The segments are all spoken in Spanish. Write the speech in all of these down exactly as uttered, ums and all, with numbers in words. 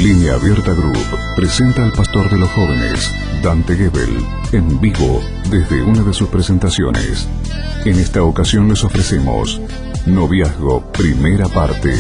Línea Abierta Group presenta al pastor de los jóvenes, Dante Gebel, en vivo desde una de sus presentaciones. En esta ocasión les ofrecemos Noviazgo, primera parte.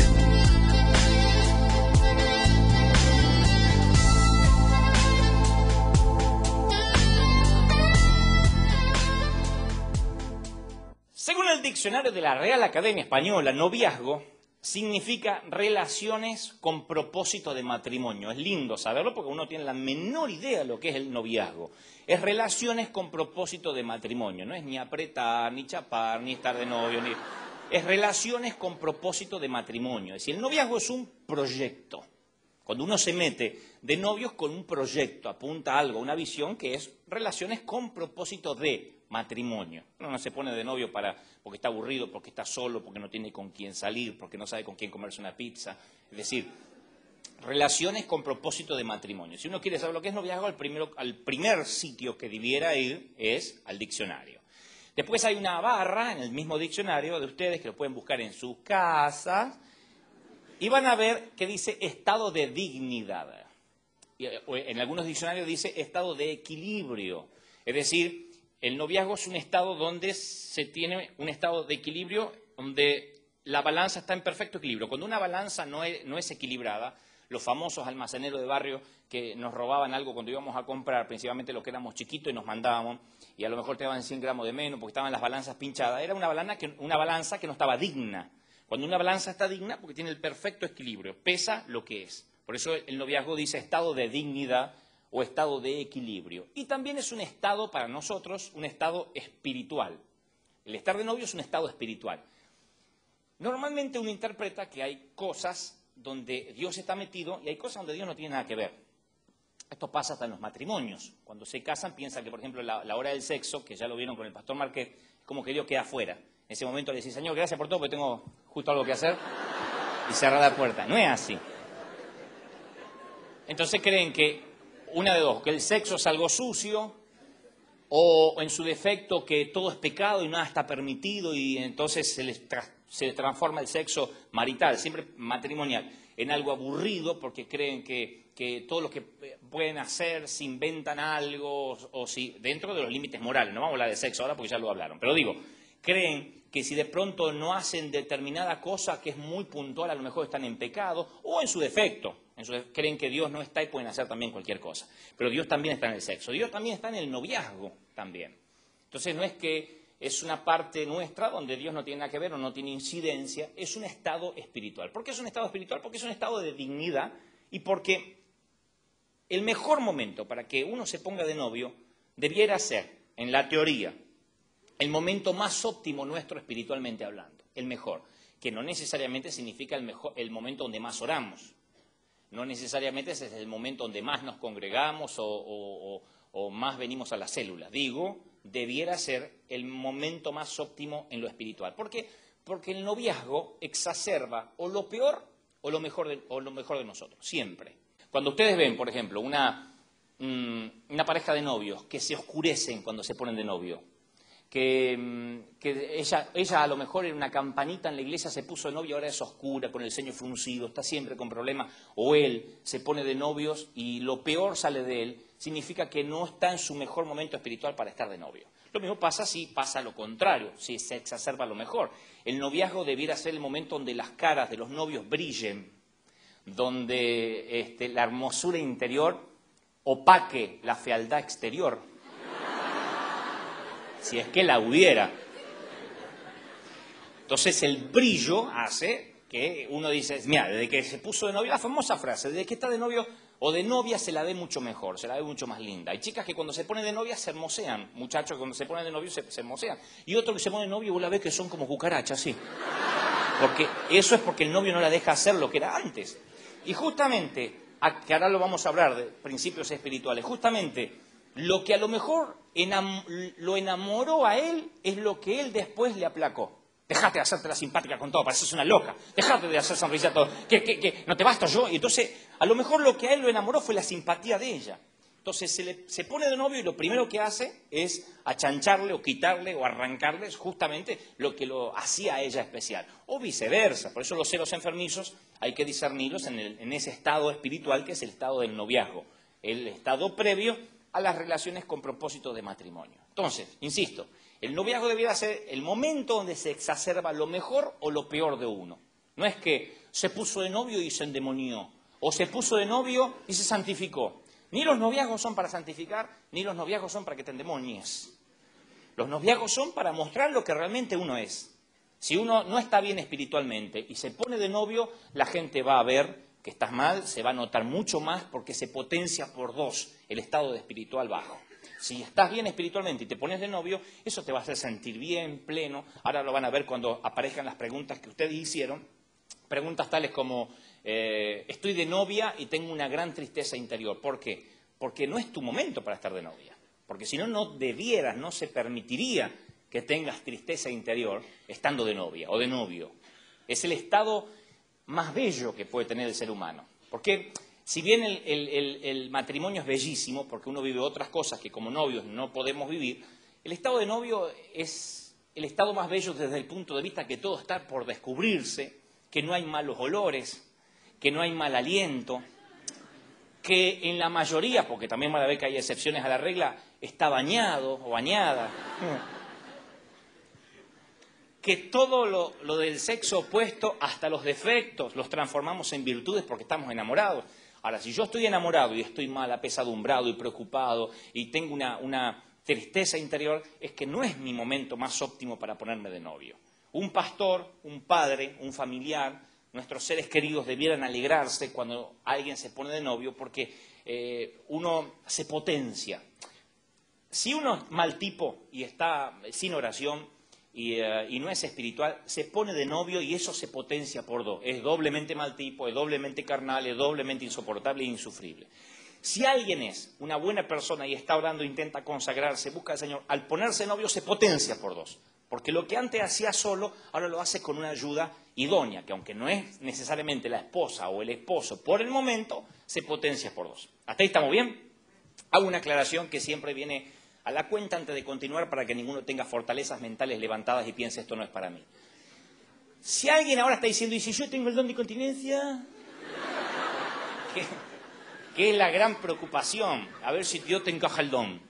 Según el diccionario de la Real Academia Española, noviazgo significa relaciones con propósito de matrimonio. Es lindo saberlo porque uno tiene la menor idea de lo que es el noviazgo. Es relaciones con propósito de matrimonio. No es ni apretar, ni chapar, ni estar de novio. Ni... Es relaciones con propósito de matrimonio. Es decir, el noviazgo es un proyecto. Cuando uno se mete de novios con un proyecto, apunta a algo, una visión que es relaciones con propósito de matrimonio. Uno no se pone de novio para, porque está aburrido, porque está solo, porque no tiene con quién salir, porque no sabe con quién comerse una pizza. Es decir, relaciones con propósito de matrimonio. Si uno quiere saber lo que es noviazgo, al, primero, al primer sitio que debiera ir es al diccionario. Después hay una barra en el mismo diccionario de ustedes que lo pueden buscar en sus casas y van a ver que dice estado de dignidad. En algunos diccionarios dice estado de equilibrio. Es decir, el noviazgo es un estado donde se tiene un estado de equilibrio, donde la balanza está en perfecto equilibrio. Cuando una balanza no es, no es equilibrada, los famosos almaceneros de barrio que nos robaban algo cuando íbamos a comprar, principalmente los que éramos chiquitos y nos mandábamos, y a lo mejor te daban cien gramos de menos porque estaban las balanzas pinchadas, era una balanza que, una balanza que no estaba digna. Cuando una balanza está digna, porque tiene el perfecto equilibrio, pesa lo que es. Por eso el noviazgo dice estado de dignidad o estado de equilibrio. Y también es un estado, para nosotros, un estado espiritual. El estar de novio es un estado espiritual. Normalmente uno interpreta que hay cosas donde Dios está metido y hay cosas donde Dios no tiene nada que ver. Esto pasa hasta en los matrimonios. Cuando se casan piensan que, por ejemplo, la, la hora del sexo, que ya lo vieron con el pastor Marqués, es como que Dios queda afuera. En ese momento le dice, Señor, gracias por todo, porque tengo justo algo que hacer, y cerra la puerta. No es así. Entonces creen que una de dos, que el sexo es algo sucio, o en su defecto que todo es pecado y nada está permitido, y entonces se les tra- se transforma el sexo marital, siempre matrimonial, en algo aburrido, porque creen que, que todo lo que pueden hacer, si inventan algo, o, o si dentro de los límites morales, no vamos a hablar de sexo ahora porque ya lo hablaron, pero digo, creen que si de pronto no hacen determinada cosa que es muy puntual, a lo mejor están en pecado, o en su defecto. En su, creen que Dios no está y pueden hacer también cualquier cosa. Pero Dios también está en el sexo. Dios también está en el noviazgo también. Entonces no es que es una parte nuestra donde Dios no tiene nada que ver o no tiene incidencia. Es un estado espiritual. ¿Por qué es un estado espiritual? Porque es un estado de dignidad y porque el mejor momento para que uno se ponga de novio debiera ser, en la teoría, el momento más óptimo nuestro espiritualmente hablando. El mejor. Que no necesariamente significa el, mejor, el momento donde más oramos. No necesariamente ese es el momento donde más nos congregamos o, o, o, o más venimos a la célula. Digo, debiera ser el momento más óptimo en lo espiritual. ¿Por qué? Porque el noviazgo exacerba o lo peor o lo mejor de, o lo mejor de nosotros, siempre. Cuando ustedes ven, por ejemplo, una, mmm, una pareja de novios que se oscurecen cuando se ponen de novio, que, que ella, ella a lo mejor en una campanita en la iglesia se puso de novio, ahora es oscura, con el ceño fruncido, está siempre con problemas, o él se pone de novios y lo peor sale de él, significa que no está en su mejor momento espiritual para estar de novio. Lo mismo pasa si pasa lo contrario, si se exacerba lo mejor. El noviazgo debiera ser el momento donde las caras de los novios brillen, donde este, la hermosura interior opaque la fealdad exterior. Si es que la hubiera. Entonces el brillo hace que uno dice, mira, desde que se puso de novio, la famosa frase, desde que está de novio o de novia se la ve mucho mejor, se la ve mucho más linda. Hay chicas que cuando se ponen de novia se hermosean, muchachos que cuando se ponen de novio se, se hermosean. Y otros que se ponen de novio, vos la ves que son como cucarachas, sí. Porque eso es porque el novio no la deja hacer lo que era antes. Y justamente, que ahora lo vamos a hablar de principios espirituales, justamente lo que a lo mejor enam- lo enamoró a él es lo que él después le aplacó. Dejate de hacerte la simpática con todo, pareces una loca. Dejate de hacer sonrisar a todo. ¿Qué, qué, qué? ¿No te basto yo? Y entonces, a lo mejor lo que a él lo enamoró fue la simpatía de ella. Entonces se, le, se pone de novio y lo primero que hace es achancharle o quitarle o arrancarle justamente lo que lo hacía a ella especial. O viceversa. Por eso los celos enfermizos hay que discernirlos en, el, en ese estado espiritual que es el estado del noviazgo. El estado previo a las relaciones con propósito de matrimonio. Entonces, insisto, el noviazgo debiera ser el momento donde se exacerba lo mejor o lo peor de uno. No es que se puso de novio y se endemonió, o se puso de novio y se santificó. Ni los noviazgos son para santificar, ni los noviazgos son para que te endemonies. Los noviazgos son para mostrar lo que realmente uno es. Si uno no está bien espiritualmente y se pone de novio, la gente va a ver que estás mal, se va a notar mucho más porque se potencia por dos el estado de espiritual bajo. Si estás bien espiritualmente y te pones de novio, eso te va a hacer sentir bien, pleno. Ahora lo van a ver cuando aparezcan las preguntas que ustedes hicieron. Preguntas tales como, eh, estoy de novia y tengo una gran tristeza interior. ¿Por qué? Porque no es tu momento para estar de novia. Porque si no, no debieras, no se permitiría que tengas tristeza interior estando de novia o de novio. Es el estado más bello que puede tener el ser humano. Porque si bien el, el, el, el matrimonio es bellísimo, porque uno vive otras cosas que como novios no podemos vivir, el estado de novio es el estado más bello desde el punto de vista que todo está por descubrirse, que no hay malos olores, que no hay mal aliento, que en la mayoría, porque también van a ver que hay excepciones a la regla, está bañado o bañada. Que todo lo, lo del sexo opuesto, hasta los defectos, los transformamos en virtudes porque estamos enamorados. Ahora, si yo estoy enamorado y estoy mal, apesadumbrado y preocupado y tengo una, una tristeza interior, es que no es mi momento más óptimo para ponerme de novio. Un pastor, un padre, un familiar, nuestros seres queridos debieran alegrarse cuando alguien se pone de novio porque eh, uno se potencia. Si uno es mal tipo y está sin oración y, uh, y no es espiritual, se pone de novio y eso se potencia por dos. Es doblemente mal tipo, es doblemente carnal, es doblemente insoportable e insufrible. Si alguien es una buena persona y está orando, intenta consagrarse, busca al Señor, al ponerse novio se potencia por dos. Porque lo que antes hacía solo, ahora lo hace con una ayuda idónea, que aunque no es necesariamente la esposa o el esposo por el momento, se potencia por dos. ¿Hasta ahí estamos bien? Hago una aclaración que siempre viene a la cuenta antes de continuar para que ninguno tenga fortalezas mentales levantadas y piense esto no es para mí. Si alguien ahora está diciendo, ¿y si yo tengo el don de continencia? ¿Qué, qué es la gran preocupación? A ver si Dios te encaja el don.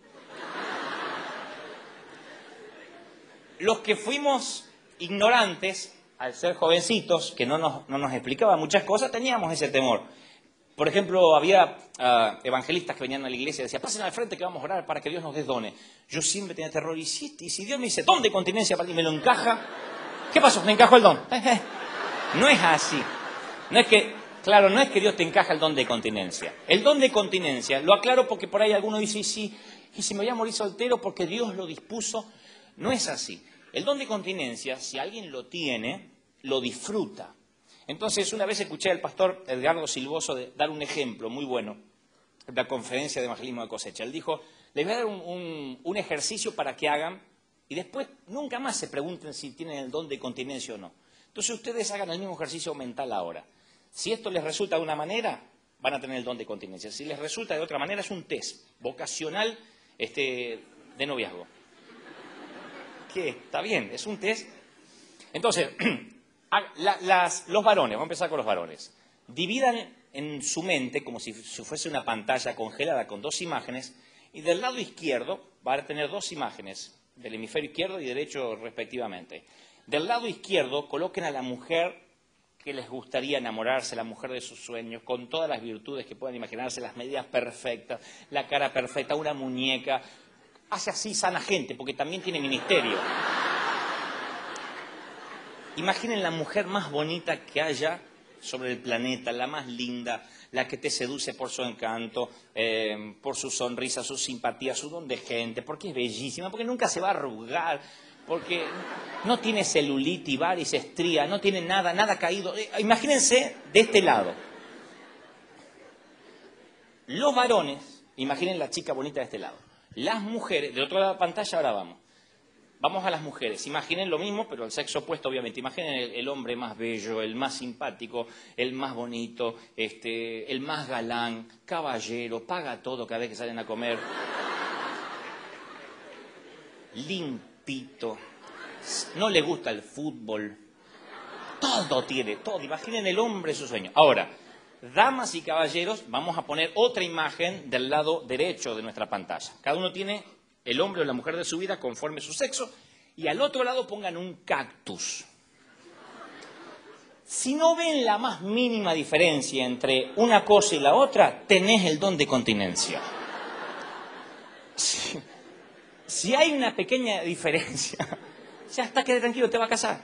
Los que fuimos ignorantes, al ser jovencitos, que no nos, no nos explicaban muchas cosas, teníamos ese temor. Por ejemplo, había uh, evangelistas que venían a la iglesia y decían, pasen al frente que vamos a orar para que Dios nos dé dones. Yo siempre tenía terror. Y si, y si Dios me dice, don de continencia para ti, me lo encaja, ¿qué pasó? ¿Me encajó el don? No es así. No es que, claro, no es que Dios te encaja el don de continencia. El don de continencia, lo aclaro porque por ahí alguno dice, y si, y si me voy a morir soltero porque Dios lo dispuso, no es así. El don de continencia, si alguien lo tiene, lo disfruta. Entonces, una vez escuché al pastor Edgardo Silvoso de dar un ejemplo muy bueno en la conferencia de evangelismo de cosecha. Él dijo, les voy a dar un, un, un ejercicio para que hagan y después nunca más se pregunten si tienen el don de continencia o no. Entonces, ustedes hagan el mismo ejercicio mental ahora. Si esto les resulta de una manera, van a tener el don de continencia. Si les resulta de otra manera, es un test vocacional este, de noviazgo. ¿Qué? Está bien, es un test. Entonces, la, las, los varones, vamos a empezar con los varones, dividan en su mente como si fuese una pantalla congelada con dos imágenes y del lado izquierdo van a tener dos imágenes, del hemisferio izquierdo y derecho respectivamente. Del lado izquierdo coloquen a la mujer que les gustaría enamorarse, la mujer de sus sueños, con todas las virtudes que puedan imaginarse, las medidas perfectas, la cara perfecta, una muñeca. Hace así sana gente, porque también tiene ministerio. Imaginen la mujer más bonita que haya sobre el planeta, la más linda, la que te seduce por su encanto, eh, por su sonrisa, su simpatía, su don de gente, porque es bellísima, porque nunca se va a arrugar, porque no tiene celulitis, varices, estrías, no tiene nada, nada caído. Eh, imagínense de este lado. Los varones, imaginen la chica bonita de este lado. Las mujeres, del otro lado de la pantalla, ahora vamos. Vamos a las mujeres. Imaginen lo mismo, pero el sexo opuesto, obviamente. Imaginen el, el hombre más bello, el más simpático, el más bonito, este, el más galán, caballero, paga todo cada vez que salen a comer. Limpito. No le gusta el fútbol. Todo tiene, todo. Imaginen el hombre su sueño. Ahora, damas y caballeros, vamos a poner otra imagen del lado derecho de nuestra pantalla. Cada uno tiene el hombre o la mujer de su vida conforme su sexo, y al otro lado pongan un cactus. Si no ven la más mínima diferencia entre una cosa y la otra, tenés el don de continencia. Si, si hay una pequeña diferencia, ya está, quede tranquilo, te va a casar.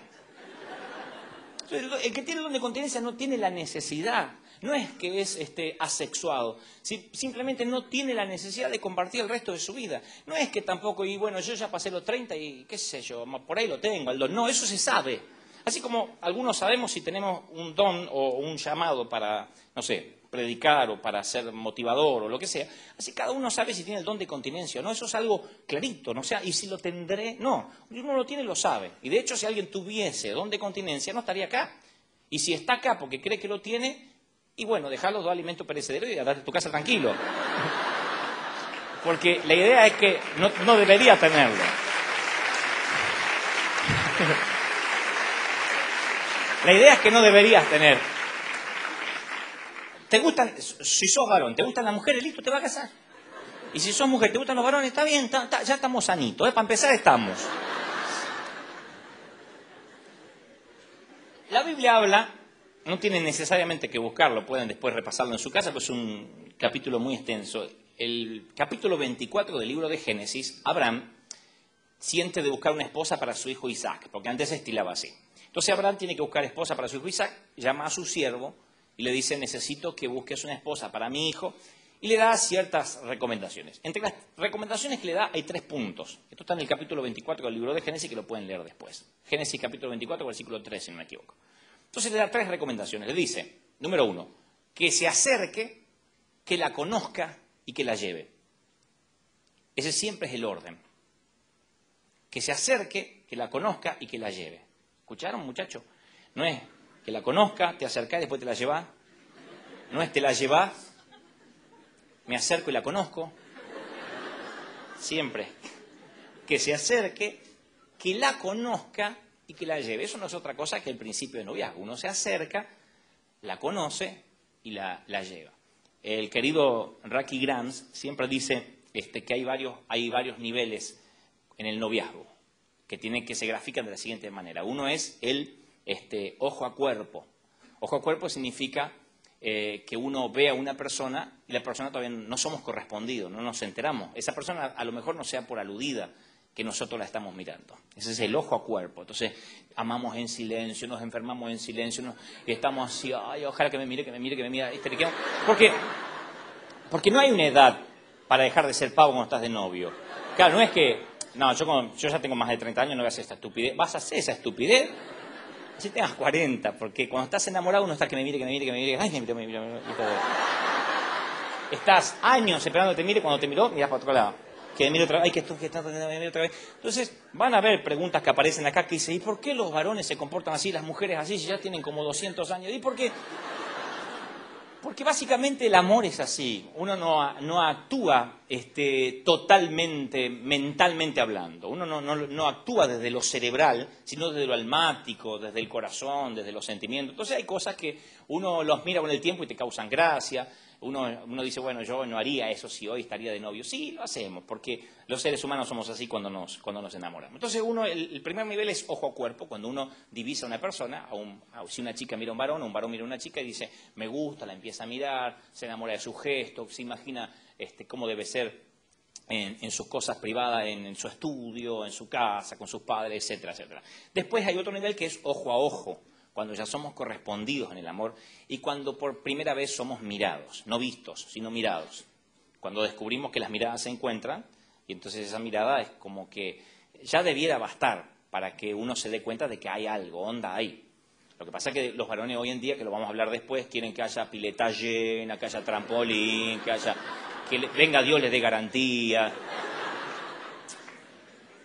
El que tiene el don de continencia no tiene la necesidad. No es que es este, asexuado, si, simplemente no tiene la necesidad de compartir el resto de su vida. No es que tampoco, y bueno, yo ya pasé los treinta y qué sé yo, por ahí lo tengo, el don. No, eso se sabe. Así como algunos sabemos si tenemos un don o un llamado para, no sé, predicar o para ser motivador o lo que sea. Así cada uno sabe si tiene el don de continencia o no. Eso es algo clarito, ¿no? O sea, y si lo tendré, no. Uno lo tiene, lo sabe. Y de hecho, si alguien tuviese don de continencia, no estaría acá. Y si está acá porque cree que lo tiene, y bueno, dejar los dos alimentos perecederos y andarte a tu casa tranquilo. Porque la idea es que no, no debería tenerlo. La idea es que no deberías tener. ¿Te gustan? Si sos varón, ¿te gustan las mujeres? Listo, te vas a casar. Y si sos mujer, ¿te gustan los varones? Está bien, está, está, ya estamos sanitos, ¿eh? Para empezar estamos. La Biblia habla, no tienen necesariamente que buscarlo, pueden después repasarlo en su casa, pues es un capítulo muy extenso. El capítulo veinticuatro del libro de Génesis, Abraham siente de buscar una esposa para su hijo Isaac, porque antes se estilaba así. Entonces Abraham tiene que buscar esposa para su hijo Isaac, llama a su siervo y le dice, necesito que busques una esposa para mi hijo, y le da ciertas recomendaciones. Entre las recomendaciones que le da hay tres puntos. Esto está en el capítulo veinticuatro del libro de Génesis, que lo pueden leer después. Génesis capítulo veinticuatro, versículo tres, si no me equivoco. Entonces le da tres recomendaciones. Le dice, número uno, que se acerque, que la conozca y que la lleve. Ese siempre es el orden. Que se acerque, que la conozca y que la lleve. ¿Escucharon, muchachos? No es que la conozca, te acercás y después te la llevás. No es te la llevás, me acerco y la conozco. Siempre. Que se acerque, que la conozca y que la lleve. Eso no es otra cosa que el principio de noviazgo. Uno se acerca, la conoce y la, la lleva. El querido Rocky Grants siempre dice este, que hay varios, hay varios niveles en el noviazgo que, tienen, que se grafican de la siguiente manera. Uno es el este, ojo a cuerpo. Ojo a cuerpo significa eh, que uno ve a una persona y la persona todavía no somos correspondidos, no nos enteramos. Esa persona a lo mejor no sea por aludida que nosotros la estamos mirando. Ese es el ojo a cuerpo. Entonces, amamos en silencio, nos enfermamos en silencio, nos, y estamos así, ay, ojalá que me mire, que me mire, que me mire. Porque, porque no hay una edad para dejar de ser pavo cuando estás de novio. Claro, no es que, no, yo, como, yo ya tengo más de treinta años, no voy a hacer esta estupidez. Vas a hacer esa estupidez si tengas cuarenta, porque cuando estás enamorado uno está que me mire, que me mire, que me mire, ay, me mire, me mire, me mire, y todo. Estás años esperando que te mire, cuando te miró, mirás para otro lado. Que me mire otra vez, ay, que esto, que está, que me mire otra vez. Entonces, van a haber preguntas que aparecen acá que dicen, ¿y por qué los varones se comportan así, las mujeres así, si ya tienen como doscientos años? ¿Y por qué? Porque básicamente el amor es así. Uno no, no actúa este, totalmente, mentalmente hablando. Uno no, no, no actúa desde lo cerebral, sino desde lo almático, desde el corazón, desde los sentimientos. Entonces hay cosas que uno los mira con el tiempo y te causan gracia. Uno, uno dice, bueno, yo no haría eso si hoy estaría de novio. Sí, lo hacemos, porque los seres humanos somos así cuando nos, cuando nos enamoramos. Entonces, uno, el, el primer nivel es ojo a cuerpo, cuando uno divisa a una persona, a un, a, si una chica mira a un varón, o un varón mira a una chica y dice, me gusta, la empieza a mirar, se enamora de su gesto, se imagina este, cómo debe ser en, en sus cosas privadas, en, en su estudio, en su casa, con sus padres, etcétera, etcétera. Después hay otro nivel que es ojo a ojo, cuando ya somos correspondidos en el amor y cuando por primera vez somos mirados, no vistos, sino mirados. Cuando descubrimos que las miradas se encuentran y entonces esa mirada es como que ya debiera bastar para que uno se dé cuenta de que hay algo, onda ahí. Lo que pasa es que los varones hoy en día, que lo vamos a hablar después, quieren que haya pileta llena, que haya trampolín, que haya, que le, venga Dios les dé garantía.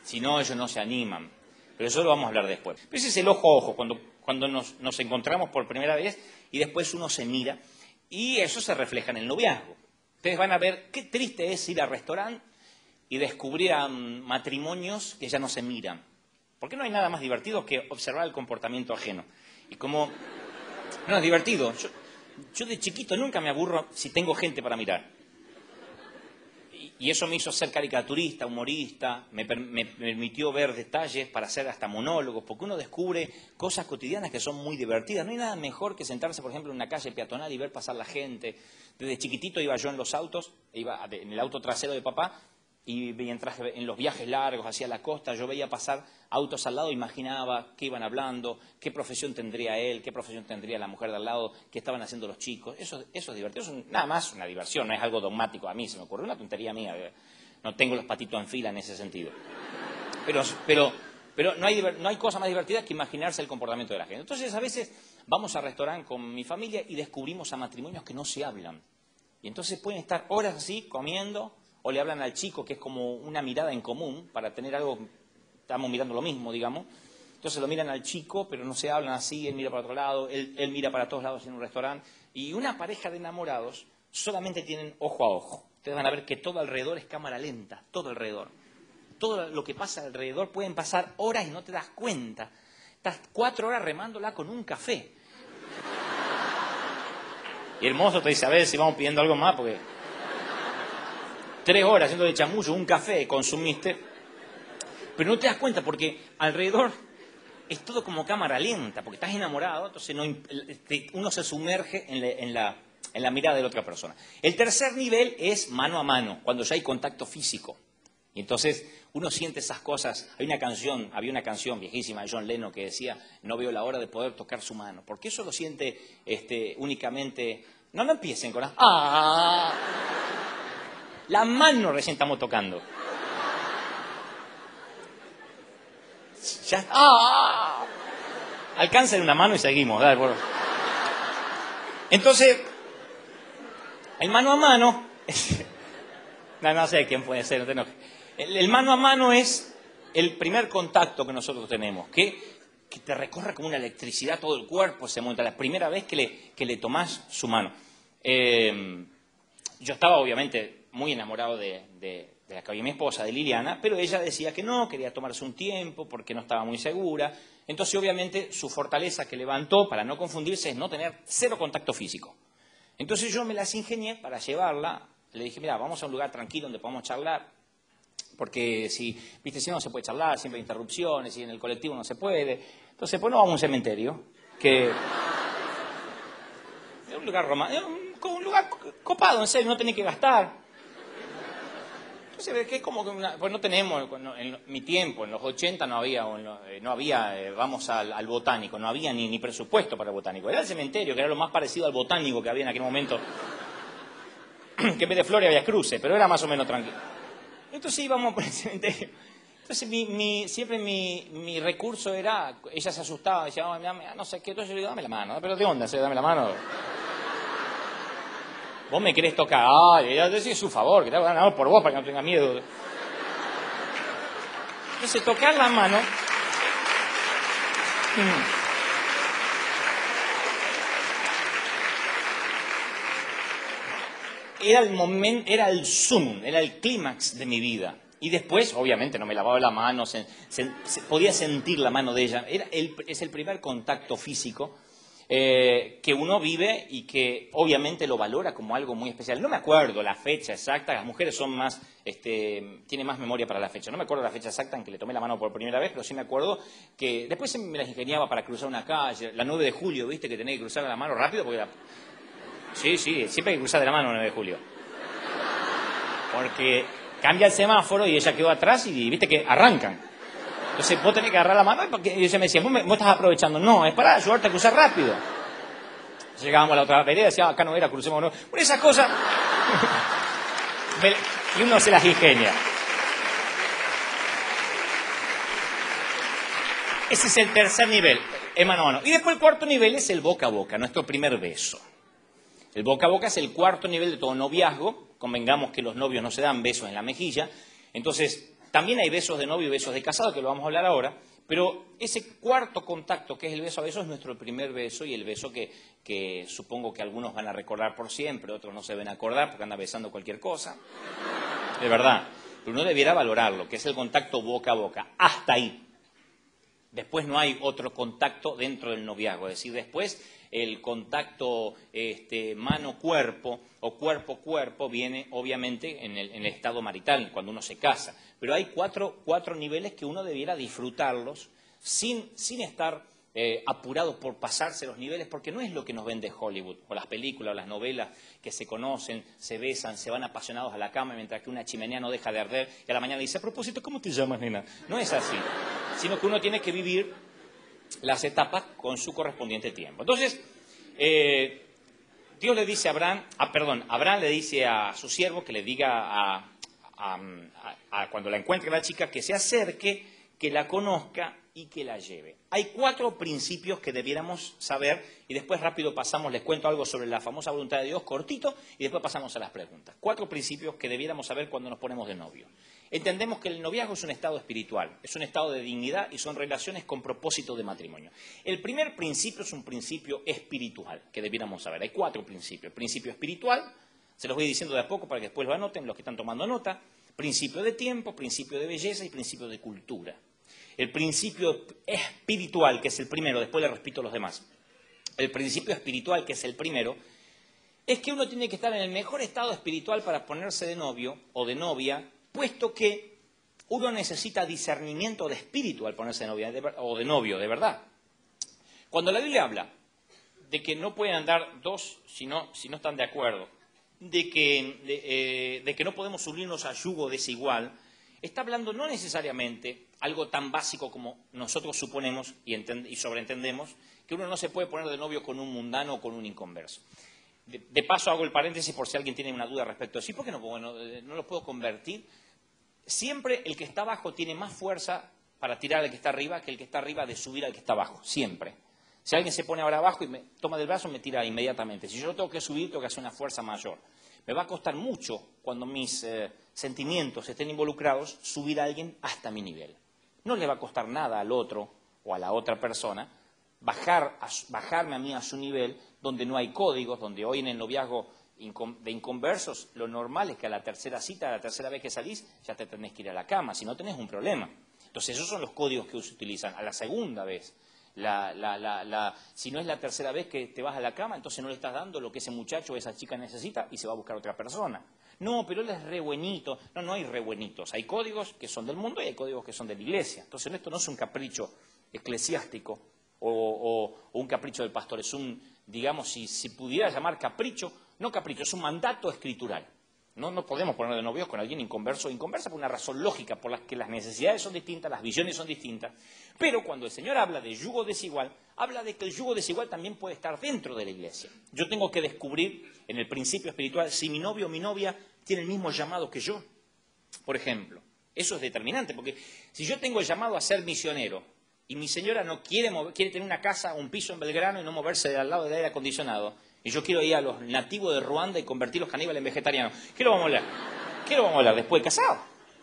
Si no, ellos no se animan. Pero eso lo vamos a hablar después. Pero ese es el ojo a ojo, cuando, cuando nos, nos encontramos por primera vez y después uno se mira. Y eso se refleja en el noviazgo. Ustedes van a ver qué triste es ir al restaurante y descubrir a matrimonios que ya no se miran. Porque no hay nada más divertido que observar el comportamiento ajeno. Y como no es divertido, yo, yo de chiquito nunca me aburro si tengo gente para mirar. Y, y eso me hizo ser caricaturista, humorista, me, per, me permitió ver detalles para hacer hasta monólogos, porque uno descubre cosas cotidianas que son muy divertidas. No hay nada mejor que sentarse, por ejemplo, en una calle peatonal y ver pasar la gente. Desde chiquitito iba yo en los autos, iba en el auto trasero de papá, y mientras en los viajes largos hacia la costa yo veía pasar autos al lado, imaginaba qué iban hablando, qué profesión tendría él, qué profesión tendría la mujer de al lado, qué estaban haciendo los chicos. Eso, eso es divertido, eso es nada más una diversión, no es algo dogmático. A mí se me ocurrió una tontería mía, no tengo los patitos en fila en ese sentido. Pero, pero, pero no, hay, no hay cosa más divertida que imaginarse el comportamiento de la gente. Entonces a veces vamos al restaurante con mi familia y descubrimos a matrimonios que no se hablan. Y entonces pueden estar horas así comiendo, o le hablan al chico, que es como una mirada en común, para tener algo, estamos mirando lo mismo, digamos. Entonces lo miran al chico, pero no se hablan así, él mira para otro lado, él, él mira para todos lados en un restaurante. Y una pareja de enamorados solamente tienen ojo a ojo. Ustedes van a ver que todo alrededor es cámara lenta, todo alrededor. Todo lo que pasa alrededor, pueden pasar horas y no te das cuenta. Estás cuatro horas remándola con un café. Y el mozo te dice, a ver si vamos pidiendo algo más, porque... Tres horas haciendo de chamullo, un café consumiste, pero no te das cuenta porque alrededor es todo como cámara lenta, porque estás enamorado, entonces no, uno se sumerge en la, en, la, en la mirada de la otra persona. El tercer nivel es mano a mano, cuando ya hay contacto físico. Y entonces uno siente esas cosas. Hay una canción, había una canción viejísima de John Lennon que decía, no veo la hora de poder tocar su mano, porque eso lo siente este, únicamente... No, no empiecen con las... ¡Ah! La mano recién estamos tocando. Ya, ¡ah! Alcánzale una mano y seguimos. Dale, por... Entonces, el mano a mano... no, no sé quién puede ser, no te enojes. El, el mano a mano es el primer contacto que nosotros tenemos, que, que te recorre como una electricidad todo el cuerpo, se monta la primera vez que le, que le tomás su mano. Eh, yo estaba obviamente... muy enamorado de, de, de la que había mi esposa, de Liliana, pero ella decía que no, quería tomarse un tiempo porque no estaba muy segura. Entonces, obviamente, su fortaleza que levantó para no confundirse es no tener cero contacto físico. Entonces yo me las ingenié para llevarla. Le dije, mira, vamos a un lugar tranquilo donde podamos charlar, porque si, viste, si no se puede charlar, siempre hay interrupciones, y en el colectivo no se puede. Entonces, pues no vamos a un cementerio, que es un lugar romántico, un lugar copado, en serio, no tenés que gastar. Entonces, que es como que una, pues no tenemos, en mi tiempo, en los ochenta no había, no había eh, vamos al, al botánico, no había ni, ni presupuesto para el botánico. Era el cementerio, que era lo más parecido al botánico que había en aquel momento, que en vez de flores había cruces, pero era más o menos tranquilo. Entonces íbamos por el cementerio. Entonces mi, mi, siempre mi, mi recurso era, ella se asustaba, decía, oh, no sé qué, entonces yo le digo, dame la mano, pero ¿de dónde? Dame la mano. Vos me querés tocar, ay, ella decía su favor, que te hago ganar por vos para que no tenga miedo. Entonces, tocar la mano. Era el momento, era el zoom, era el clímax de mi vida. Y después, obviamente, no me lavaba la mano, se, se, se, podía sentir la mano de ella. Era el, es el primer contacto físico. Eh, que uno vive y que obviamente lo valora como algo muy especial. No me acuerdo la fecha exacta, las mujeres son más, este, tienen más memoria para la fecha. No me acuerdo la fecha exacta en que le tomé la mano por primera vez, pero sí me acuerdo que después me las ingeniaba para cruzar una calle, la nueve de julio, viste, que tenía que cruzar la mano rápido, porque la... Sí, sí, siempre hay que cruzar de la mano el nueve de julio. Porque cambia el semáforo y ella quedó atrás y viste que arrancan. Entonces vos tenés que agarrar la mano porque ella me decía, vos, me, vos estás aprovechando. No, es para ayudarte a cruzar rápido. Llegábamos a la otra vereda, decía, acá no era, crucemos no. Por esas cosas. Y uno se las ingenia. Ese es el tercer nivel, es mano a mano. Y después el cuarto nivel es el boca a boca, nuestro primer beso. El boca a boca es el cuarto nivel de todo noviazgo. Convengamos que los novios no se dan besos en la mejilla. Entonces, También hay besos de novio y besos de casado, que lo vamos a hablar ahora, pero ese cuarto contacto, que es el beso a beso, es nuestro primer beso y el beso que, que supongo que algunos van a recordar por siempre, otros no se ven a acordar porque andan besando cualquier cosa. De verdad. Pero uno debiera valorarlo, que es el contacto boca a boca. Hasta ahí. Después no hay otro contacto dentro del noviazgo. Es decir, después el contacto este, mano-cuerpo o cuerpo-cuerpo viene obviamente en el, en el estado marital, cuando uno se casa. Pero hay cuatro, cuatro niveles que uno debiera disfrutarlos sin, sin estar eh, apurados por pasarse los niveles, porque no es lo que nos vende Hollywood, o las películas, o las novelas que se conocen, se besan, se van apasionados a la cama mientras que una chimenea no deja de arder y a la mañana dice, a propósito, ¿cómo te llamas, nena? No es así, sino que uno tiene que vivir las etapas con su correspondiente tiempo. Entonces, eh, Dios le dice a Abraham, ah, perdón, Abraham le dice a su siervo que le diga a, a, a, a cuando la encuentre la chica que se acerque, que la conozca y que la lleve. Hay cuatro principios que debiéramos saber y después rápido pasamos, les cuento algo sobre la famosa voluntad de Dios, cortito, y después pasamos a las preguntas. Cuatro principios que debiéramos saber cuando nos ponemos de novio. Entendemos que el noviazgo es un estado espiritual, es un estado de dignidad y son relaciones con propósito de matrimonio. El primer principio es un principio espiritual que debiéramos saber. Hay cuatro principios. El principio espiritual, se los voy diciendo de a poco para que después lo anoten los que están tomando nota. Principio de tiempo, principio de belleza y principio de cultura. El principio espiritual, que es el primero, después le repito los demás. El principio espiritual, que es el primero, es que uno tiene que estar en el mejor estado espiritual para ponerse de novio o de novia, puesto que uno necesita discernimiento de espíritu al ponerse de novia de, o de novio, de verdad. Cuando la Biblia habla de que no pueden andar dos si no, si no están de acuerdo, de que, de, eh, de que no podemos unirnos a yugo desigual, está hablando no necesariamente algo tan básico como nosotros suponemos y, y sobreentendemos, que uno no se puede poner de novio con un mundano o con un inconverso. De, de paso hago el paréntesis por si alguien tiene una duda respecto a eso. ¿Por qué no, bueno, no lo puedo convertir? Siempre el que está abajo tiene más fuerza para tirar al que está arriba que el que está arriba de subir al que está abajo. Siempre. Si alguien se pone ahora abajo y me toma del brazo, me tira inmediatamente. Si yo lo tengo que subir, tengo que hacer una fuerza mayor. Me va a costar mucho, cuando mis eh, sentimientos estén involucrados, subir a alguien hasta mi nivel. No le va a costar nada al otro o a la otra persona bajar a, bajarme a mí a su nivel, donde no hay códigos, donde hoy en el noviazgo de inconversos lo normal es que a la tercera cita, a la tercera vez que salís, ya te tenés que ir a la cama, si no tenés un problema. Entonces esos son los códigos que se utilizan. A la segunda vez, la, la, la, la, si no es la tercera vez que te vas a la cama, entonces no le estás dando lo que ese muchacho o esa chica necesita y se va a buscar otra persona. No, pero él es re buenito. No, no hay re buenitos. Hay códigos que son del mundo y hay códigos que son de la iglesia. Entonces esto no es un capricho eclesiástico o, o, o un capricho del pastor. Es un, digamos, si, si pudiera llamar capricho, no capricho, es un mandato escritural. No, no podemos poner de novios con alguien inconverso o inconversa por una razón lógica, por la que las necesidades son distintas, las visiones son distintas. Pero cuando el Señor habla de yugo desigual, habla de que el yugo desigual también puede estar dentro de la iglesia. Yo tengo que descubrir en el principio espiritual si mi novio o mi novia tiene el mismo llamado que yo. Por ejemplo, eso es determinante, porque si yo tengo el llamado a ser misionero y mi señora no quiere, mover, quiere tener una casa, un piso en Belgrano y no moverse de al lado del aire acondicionado, y yo quiero ir a los nativos de Ruanda y convertir los caníbales en vegetarianos, ¿qué lo vamos a hablar? ¿Qué lo vamos a hablar después de casado?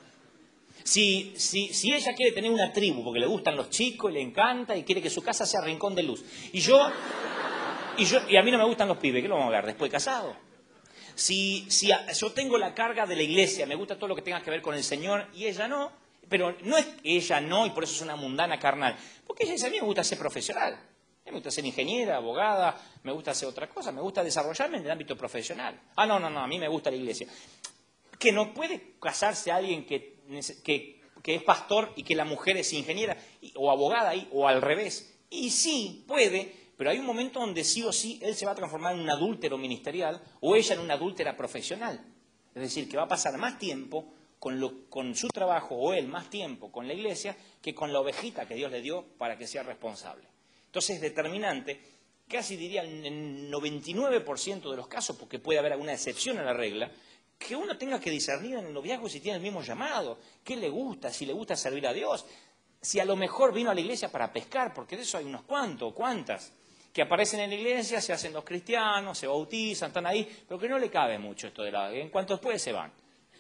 Si, si, si ella quiere tener una tribu porque le gustan los chicos y le encanta y quiere que su casa sea rincón de luz, y yo, y yo y a mí no me gustan los pibes, ¿qué lo vamos a hablar después de casado? Si, si a, yo tengo la carga de la iglesia, me gusta todo lo que tenga que ver con el Señor y ella no, pero no es que ella no y por eso es una mundana carnal, porque ella dice, a mí me gusta ser profesional. Me gusta ser ingeniera, abogada, me gusta hacer otra cosa, me gusta desarrollarme en el ámbito profesional. Ah, no, no, no, a mí me gusta la iglesia. Que no puede casarse alguien que, que, que es pastor y que la mujer es ingeniera o abogada o al revés. Y sí, puede, pero hay un momento donde sí o sí él se va a transformar en un adúltero ministerial o ella en una adúltera profesional. Es decir, que va a pasar más tiempo con, lo, con su trabajo o él más tiempo con la iglesia que con la ovejita que Dios le dio para que sea responsable. Entonces es determinante, casi diría en el noventa y nueve por ciento de los casos, porque puede haber alguna excepción a la regla, que uno tenga que discernir en el noviazgo si tiene el mismo llamado, qué le gusta, si le gusta servir a Dios, si a lo mejor vino a la iglesia para pescar, porque de eso hay unos cuantos, cuantas, que aparecen en la iglesia, se hacen los cristianos, se bautizan, están ahí, pero que no le cabe mucho esto de la... En cuanto después se van.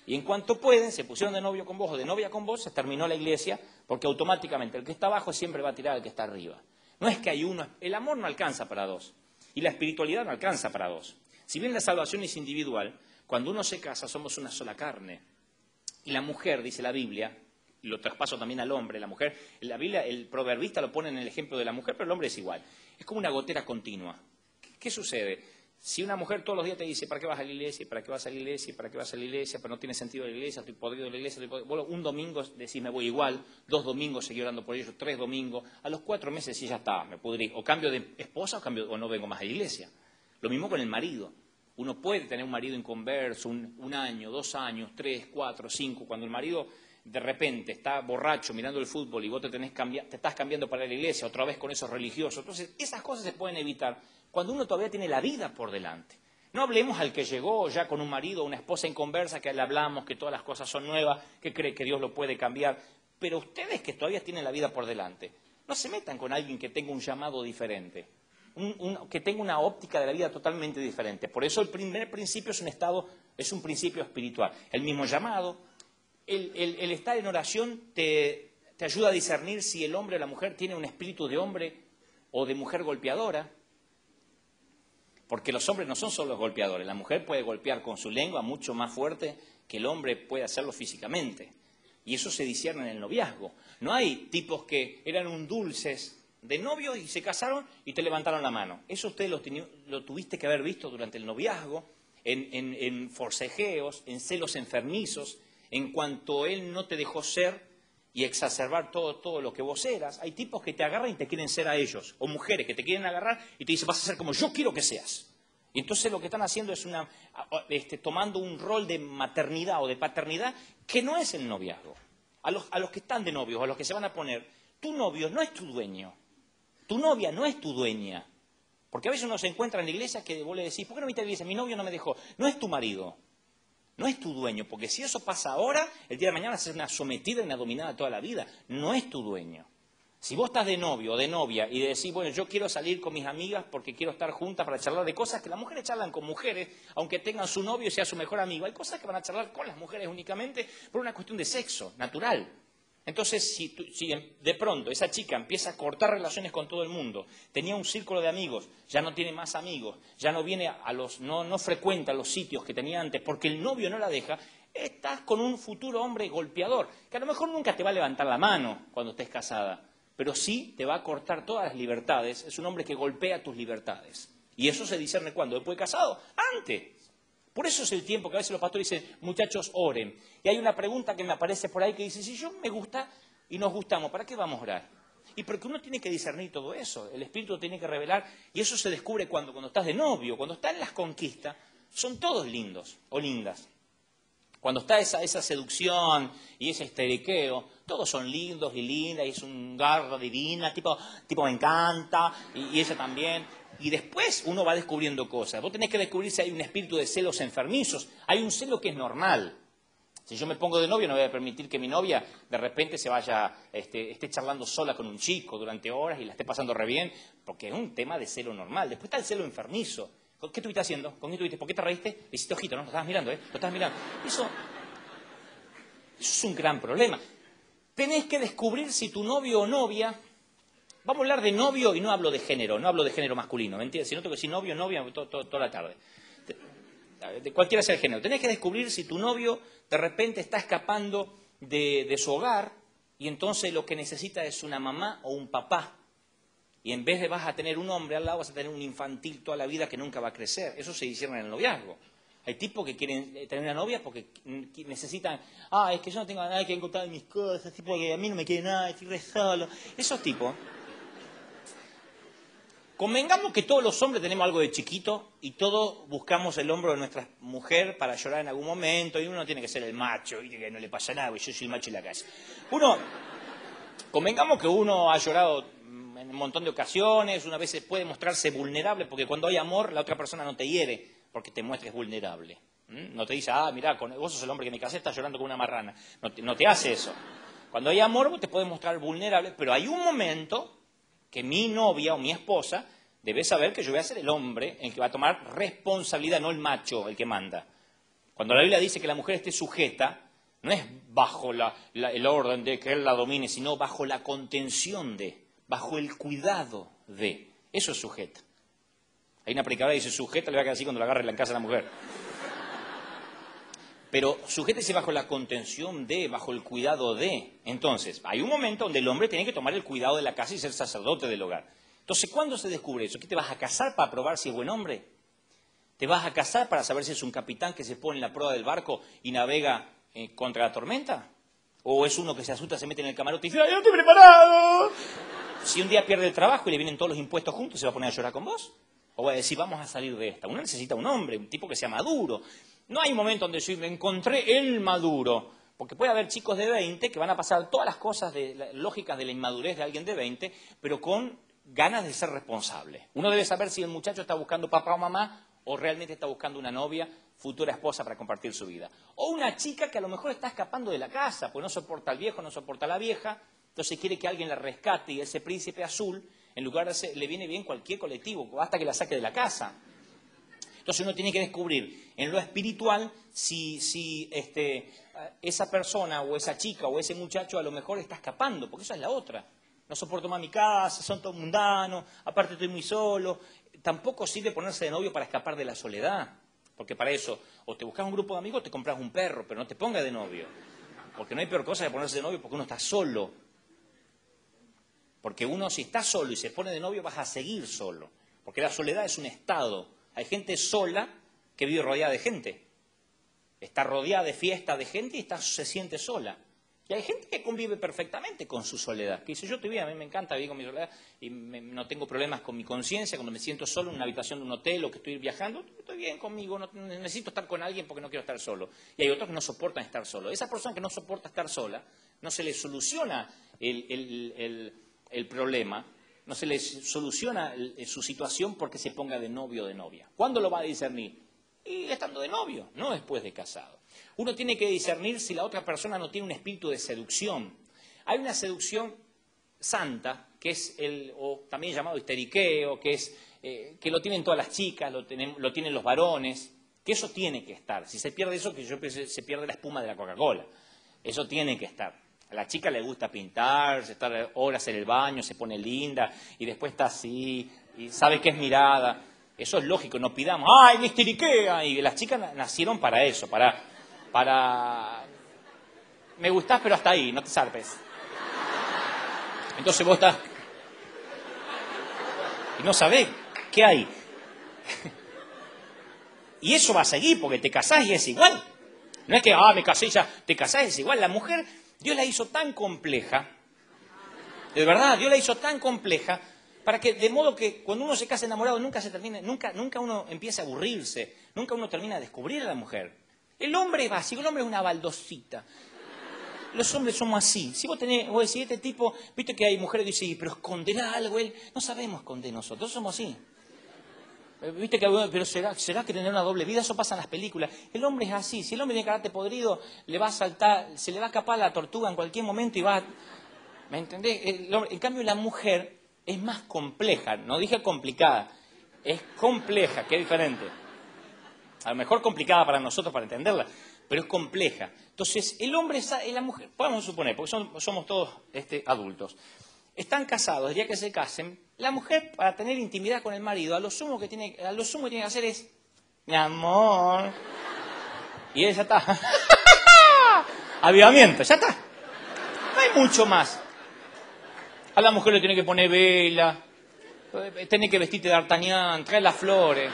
Y en cuanto pueden, se pusieron de novio con vos o de novia con vos, se terminó la iglesia, porque automáticamente el que está abajo siempre va a tirar al que está arriba. No es que hay uno, el amor no alcanza para dos, y la espiritualidad no alcanza para dos. Si bien la salvación es individual, cuando uno se casa somos una sola carne. Y la mujer, dice la Biblia, y lo traspaso también al hombre, la mujer, en la Biblia el proverbista lo pone en el ejemplo de la mujer, pero el hombre es igual. Es como una gotera continua. ¿Qué, qué sucede? Si una mujer todos los días te dice, ¿para qué vas a la iglesia? ¿Para qué vas a la iglesia? ¿Para qué vas a la iglesia? Pero no tiene sentido la iglesia, estoy podrido de la iglesia. Estoy podrido. Bueno, un domingo decís, me voy igual, dos domingos seguí orando por ellos, tres domingos, a los cuatro meses sí ya está, me pudrí. O cambio de esposa o, cambio, o no vengo más a la iglesia. Lo mismo con el marido. Uno puede tener un marido inconverso, un, un año, dos años, tres, cuatro, cinco. Cuando el marido de repente está borracho mirando el fútbol y vos te, tenés cambia, te estás cambiando para la iglesia, otra vez con esos religiosos. Entonces, esas cosas se pueden evitar cuando uno todavía tiene la vida por delante. No hablemos al que llegó ya con un marido o una esposa inconversa, que le hablamos, que todas las cosas son nuevas, que cree que Dios lo puede cambiar. Pero ustedes que todavía tienen la vida por delante, no se metan con alguien que tenga un llamado diferente, un, un, que tenga una óptica de la vida totalmente diferente. Por eso el primer principio es un estado, es un principio espiritual. El mismo llamado, el, el, el estar en oración te, te ayuda a discernir si el hombre o la mujer tiene un espíritu de hombre o de mujer golpeadora. Porque los hombres no son solo golpeadores, la mujer puede golpear con su lengua mucho más fuerte que el hombre puede hacerlo físicamente. Y eso se discierne en el noviazgo. No hay tipos que eran un dulces de novios y se casaron y te levantaron la mano. Eso ustedes lo, lo tuviste que haber visto durante el noviazgo, en, en, en forcejeos, en celos enfermizos, en cuanto él no te dejó ser y exacerbar todo, todo lo que vos eras. Hay tipos que te agarran y te quieren ser a ellos, o mujeres que te quieren agarrar y te dicen, vas a ser como yo quiero que seas. Y entonces lo que están haciendo es una, este, tomando un rol de maternidad o de paternidad que no es el noviazgo. A los, a los que están de novios, a los que se van a poner, tu novio no es tu dueño, tu novia no es tu dueña. Porque a veces uno se encuentra en la iglesia que vos le decís, ¿por qué no viniste a la iglesia? Mi novio no me dejó. No es tu marido. No es tu dueño, porque si eso pasa ahora, el día de mañana vas a ser una sometida y una dominada toda la vida. No es tu dueño. Si vos estás de novio o de novia y decís, bueno, yo quiero salir con mis amigas porque quiero estar juntas para charlar de cosas que las mujeres charlan con mujeres, aunque tengan su novio y sea su mejor amigo. Hay cosas que van a charlar con las mujeres únicamente por una cuestión de sexo, natural. Entonces, si, tú, si de pronto esa chica empieza a cortar relaciones con todo el mundo, tenía un círculo de amigos, ya no tiene más amigos, ya no viene a los, no, no frecuenta los sitios que tenía antes porque el novio no la deja, estás con un futuro hombre golpeador, que a lo mejor nunca te va a levantar la mano cuando estés casada, pero sí te va a cortar todas las libertades. Es un hombre que golpea tus libertades. Y eso se discierne ¿cuándo? ¿Después de casado? Antes. Por eso es el tiempo que a veces los pastores dicen, muchachos, oren. Y hay una pregunta que me aparece por ahí que dice, si yo me gusta y nos gustamos, ¿para qué vamos a orar? Y porque uno tiene que discernir todo eso, el Espíritu tiene que revelar, y eso se descubre cuando, cuando estás de novio, cuando estás en las conquistas, son todos lindos o lindas. Cuando está esa, esa seducción y ese histeriqueo, todos son lindos y lindas, y es un garra divina, tipo, tipo me encanta, y, y ella también. Y después uno va descubriendo cosas. Vos tenés que descubrir si hay un espíritu de celos enfermizos. Hay un celo que es normal. Si yo me pongo de novio, no voy a permitir que mi novia de repente se vaya, este, esté charlando sola con un chico durante horas y la esté pasando re bien, porque es un tema de celo normal. Después está el celo enfermizo. ¿Qué estuviste haciendo? ¿Con quién estuviste? ¿Por qué te reíste? Le hiciste ojito, ¿no? Lo estabas mirando, ¿eh? Lo estabas mirando. Eso, eso es un gran problema. Tenés que descubrir si tu novio o novia... Vamos a hablar de novio y no hablo de género, no hablo de género masculino, ¿me entiendes? Si no tengo que decir novio, novia, to, to, toda la tarde. De, de cualquiera sea el género. Tenés que descubrir si tu novio de repente está escapando de, de su hogar y entonces lo que necesita es una mamá o un papá. Y en vez de vas a tener un hombre al lado, vas a tener un infantil toda la vida que nunca va a crecer. Eso se discierne en el noviazgo. Hay tipos que quieren tener una novia porque necesitan, ah, es que yo no tengo a nadie que encontrar mis cosas, tipo que a mí no me quiere nada, estoy re solo. Esos tipos... Convengamos que todos los hombres tenemos algo de chiquito y todos buscamos el hombro de nuestra mujer para llorar en algún momento y uno tiene que ser el macho y que no le pasa nada, yo soy el macho en la casa. Uno, convengamos que uno ha llorado en un montón de ocasiones, una vez puede mostrarse vulnerable porque cuando hay amor la otra persona no te hiere porque te muestres vulnerable. ¿Mm? No te dice, ah, mirá, vos sos el hombre que me casé, estás llorando con una marrana. No te, no te hace eso. Cuando hay amor vos te puedes mostrar vulnerable, pero hay un momento... que mi novia o mi esposa debe saber que yo voy a ser el hombre el que va a tomar responsabilidad, no el macho el que manda. Cuando la Biblia dice que la mujer esté sujeta, no es bajo la, la, el orden de que él la domine, sino bajo la contención de, bajo el cuidado de. Eso es sujeta. Hay una predicadora que dice sujeta, le va a quedar así cuando la agarre en la casa de la mujer. Pero sujétese bajo la contención de, bajo el cuidado de. Entonces, hay un momento donde el hombre tiene que tomar el cuidado de la casa y ser sacerdote del hogar. Entonces, ¿cuándo se descubre eso? ¿Qué te vas a casar para probar si es buen hombre? ¿Te vas a casar para saber si es un capitán que se pone en la proa del barco y navega eh, contra la tormenta? ¿O es uno que se asusta, se mete en el camarote y dice, ¡ay, yo estoy preparado! Si un día pierde el trabajo y le vienen todos los impuestos juntos, ¿se va a poner a llorar con vos? O va a decir, vamos a salir de esta. Uno necesita un hombre, un tipo que sea maduro. No hay un momento donde yo encontré el maduro. Porque puede haber chicos de veinte que van a pasar todas las cosas de, la, lógicas de la inmadurez de alguien de veinte, pero con ganas de ser responsable. Uno debe saber si el muchacho está buscando papá o mamá o realmente está buscando una novia, futura esposa para compartir su vida. O una chica que a lo mejor está escapando de la casa, pues no soporta al viejo, no soporta a la vieja, entonces quiere que alguien la rescate y ese príncipe azul, en lugar de ser, le viene bien cualquier colectivo, basta que la saque de la casa. Entonces uno tiene que descubrir en lo espiritual si, si este, esa persona o esa chica o ese muchacho a lo mejor está escapando, porque esa es la otra. No soporto más mi casa, son todos mundanos, aparte estoy muy solo. Tampoco sirve ponerse de novio para escapar de la soledad, porque para eso o te buscas un grupo de amigos o te compras un perro, pero no te pongas de novio. Porque no hay peor cosa que ponerse de novio porque uno está solo. Porque uno si está solo y se pone de novio vas a seguir solo, porque la soledad es un estado. Hay gente sola que vive rodeada de gente. Está rodeada de fiesta de gente y está, se siente sola. Y hay gente que convive perfectamente con su soledad. Que dice, yo estoy bien, a mí me encanta vivir con mi soledad y me, no tengo problemas con mi conciencia. Cuando me siento solo en una habitación de un hotel o que estoy viajando, estoy bien conmigo, no necesito estar con alguien porque no quiero estar solo. Y hay otros que no soportan estar solo. Esa persona que no soporta estar sola, no se le soluciona el, el, el, el problema, no se le soluciona su situación porque se ponga de novio o de novia. ¿Cuándo lo va a discernir? Y estando de novio, no después de casado. Uno tiene que discernir si la otra persona no tiene un espíritu de seducción. Hay una seducción santa, que es el, o también llamado histeriqueo, que es eh, que lo tienen todas las chicas, lo, tienen, lo tienen los varones, que eso tiene que estar. Si se pierde eso, que yo pienso, se pierde la espuma de la Coca-Cola. Eso tiene que estar. A la chica le gusta pintar, se está horas en el baño, se pone linda, y después está así, y sabe que es mirada. Eso es lógico, no pidamos, ¡ay, me histeriquea! Y las chicas nacieron para eso, para, para... Me gustás, pero hasta ahí, no te zarpes. Entonces vos estás... Y no sabés qué hay. Y eso va a seguir, porque te casás y es igual. No es que, ah, me casé y ya, te casás y es igual. La mujer, Dios la hizo tan compleja, de verdad, Dios la hizo tan compleja, para que, de modo que cuando uno se casa enamorado nunca se termine, nunca, nunca uno empieza a aburrirse, nunca uno termina de descubrir a la mujer. El hombre es básico, el hombre es una baldosita. Los hombres somos así. Si vos tenés, vos decís, este tipo, viste que hay mujeres que dicen, pero esconderá algo él. No sabemos esconder nosotros, somos así. Viste que, pero ¿será, será que tener una doble vida? Eso pasa en las películas. El hombre es así. Si el hombre tiene carácter podrido, le va a saltar, se le va a escapar la tortuga en cualquier momento y va a... ¿Me entendés? El hombre, en cambio, la mujer es más compleja. No dije complicada. Es compleja, que es diferente. A lo mejor complicada para nosotros para entenderla, pero es compleja. Entonces, el hombre y la mujer, podemos suponer, porque son, somos todos este, adultos, están casados, el día que se casen, la mujer, para tener intimidad con el marido, a lo sumo que tiene, a lo sumo que, tiene que hacer es, mi amor, y él ya está. Avivamiento, ya está. No hay mucho más. A la mujer le tiene que poner vela, tiene que vestirte de D'Artagnan, traer las flores.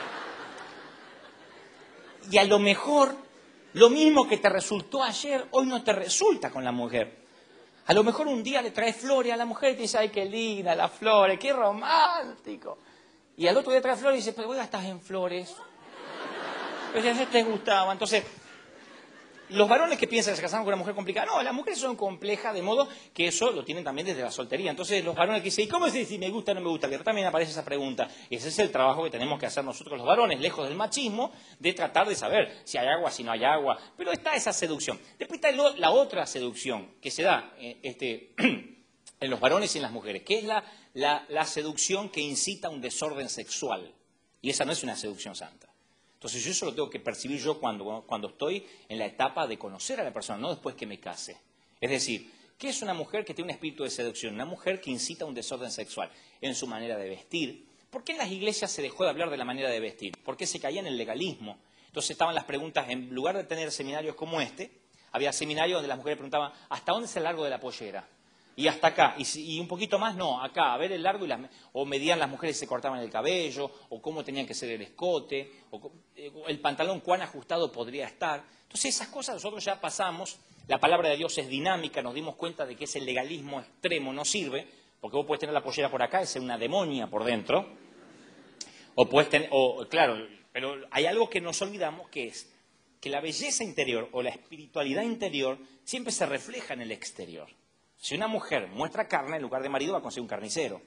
Y a lo mejor, lo mismo que te resultó ayer, hoy no te resulta con la mujer. A lo mejor un día le traes flores a la mujer y te dice, ay, qué linda las flores, qué romántico. Y al otro día trae flores y dice, pero vos estás en flores. Pero ya te gustaba. Entonces, los varones que piensan que se casaron con una mujer complicada, no, las mujeres son complejas, de modo que eso lo tienen también desde la soltería. Entonces, los varones que dicen, ¿y cómo es si me gusta o no me gusta? Que también aparece esa pregunta. Ese es el trabajo que tenemos que hacer nosotros los varones, lejos del machismo, de tratar de saber si hay agua, si no hay agua. Pero está esa seducción. Después está la otra seducción que se da eh, este, en los varones y en las mujeres, que es la, la, la seducción que incita a un desorden sexual. Y esa no es una seducción santa. Entonces yo eso lo tengo que percibir yo cuando, cuando estoy en la etapa de conocer a la persona, no después que me case. Es decir, ¿qué es una mujer que tiene un espíritu de seducción? Una mujer que incita a un desorden sexual en su manera de vestir. ¿Por qué en las iglesias se dejó de hablar de la manera de vestir? ¿Por qué se caía en el legalismo? Entonces estaban las preguntas, en lugar de tener seminarios como este, había seminarios donde las mujeres preguntaban, ¿hasta dónde es el largo de la pollera? Y hasta acá, y, si, y un poquito más, no, acá, a ver el largo, y las, o medían las mujeres si se cortaban el cabello, o cómo tenían que ser el escote, o el pantalón cuán ajustado podría estar. Entonces esas cosas nosotros ya pasamos, la palabra de Dios es dinámica, nos dimos cuenta de que ese legalismo extremo no sirve, porque vos podés tener la pollera por acá y ser una demonia por dentro, o puedes tener, o claro, pero hay algo que nos olvidamos que es que la belleza interior o la espiritualidad interior siempre se refleja en el exterior. Si una mujer muestra carne, en lugar de marido va a conseguir un carnicero.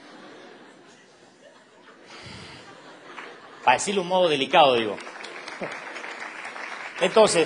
Para decirlo de un modo delicado, digo. Entonces,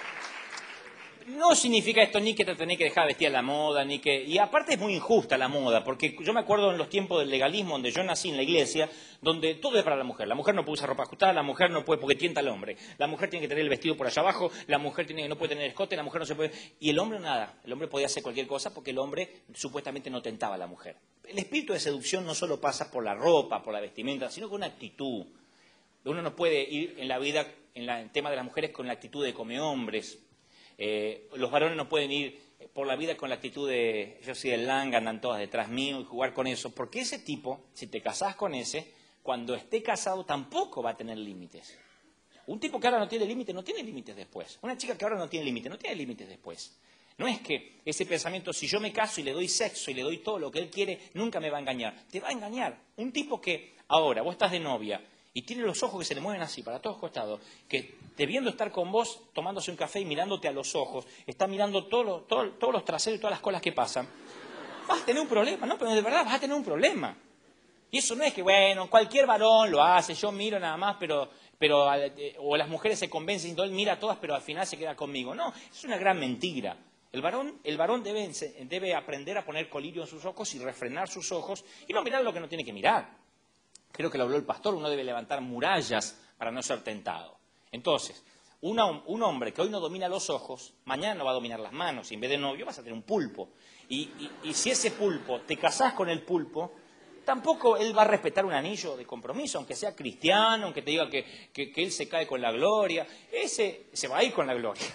no significa esto ni que te tenés que dejar vestir a la moda, ni que... Y aparte es muy injusta la moda, porque yo me acuerdo en los tiempos del legalismo, donde yo nací en la iglesia, donde todo es para la mujer. La mujer no puede usar ropa ajustada, la mujer no puede porque tienta al hombre. La mujer tiene que tener el vestido por allá abajo, la mujer tiene, no puede tener escote, la mujer no se puede... Y el hombre nada, el hombre podía hacer cualquier cosa porque el hombre supuestamente no tentaba a la mujer. El espíritu de seducción no solo pasa por la ropa, por la vestimenta, sino con una actitud. Uno no puede ir en la vida, en la, el tema de las mujeres, con la actitud de come hombres. Eh, los varones no pueden ir por la vida con la actitud de yo soy el langa, andan todas detrás mío y jugar con eso, porque ese tipo, si te casás con ese, cuando esté casado tampoco va a tener límites. Un tipo que ahora no tiene límites, no tiene límites después. Una chica que ahora no tiene límites, no tiene límites después. No es que ese pensamiento, si yo me caso y le doy sexo y le doy todo lo que él quiere, nunca me va a engañar. Te va a engañar. Un tipo que ahora, vos estás de novia, y tiene los ojos que se le mueven así, para todos costados, que debiendo estar con vos, tomándose un café y mirándote a los ojos, está mirando todo lo, todo, todos los traseros y todas las colas que pasan, vas a tener un problema, ¿no? Pero de verdad vas a tener un problema. Y eso no es que, bueno, cualquier varón lo hace, yo miro nada más, pero, pero o las mujeres se convencen y todo, él mira a todas, pero al final se queda conmigo. No, es una gran mentira. El varón, el varón debe, debe aprender a poner colirio en sus ojos y refrenar sus ojos y no mirar lo que no tiene que mirar. Creo que lo habló el pastor, uno debe levantar murallas para no ser tentado. Entonces, una, un hombre que hoy no domina los ojos, mañana no va a dominar las manos, y en vez de novio vas a tener un pulpo. Y, y, y si ese pulpo, te casás con el pulpo, tampoco él va a respetar un anillo de compromiso, aunque sea cristiano, aunque te diga que, que, que él se cae con la gloria, ese se va a ir con la gloria.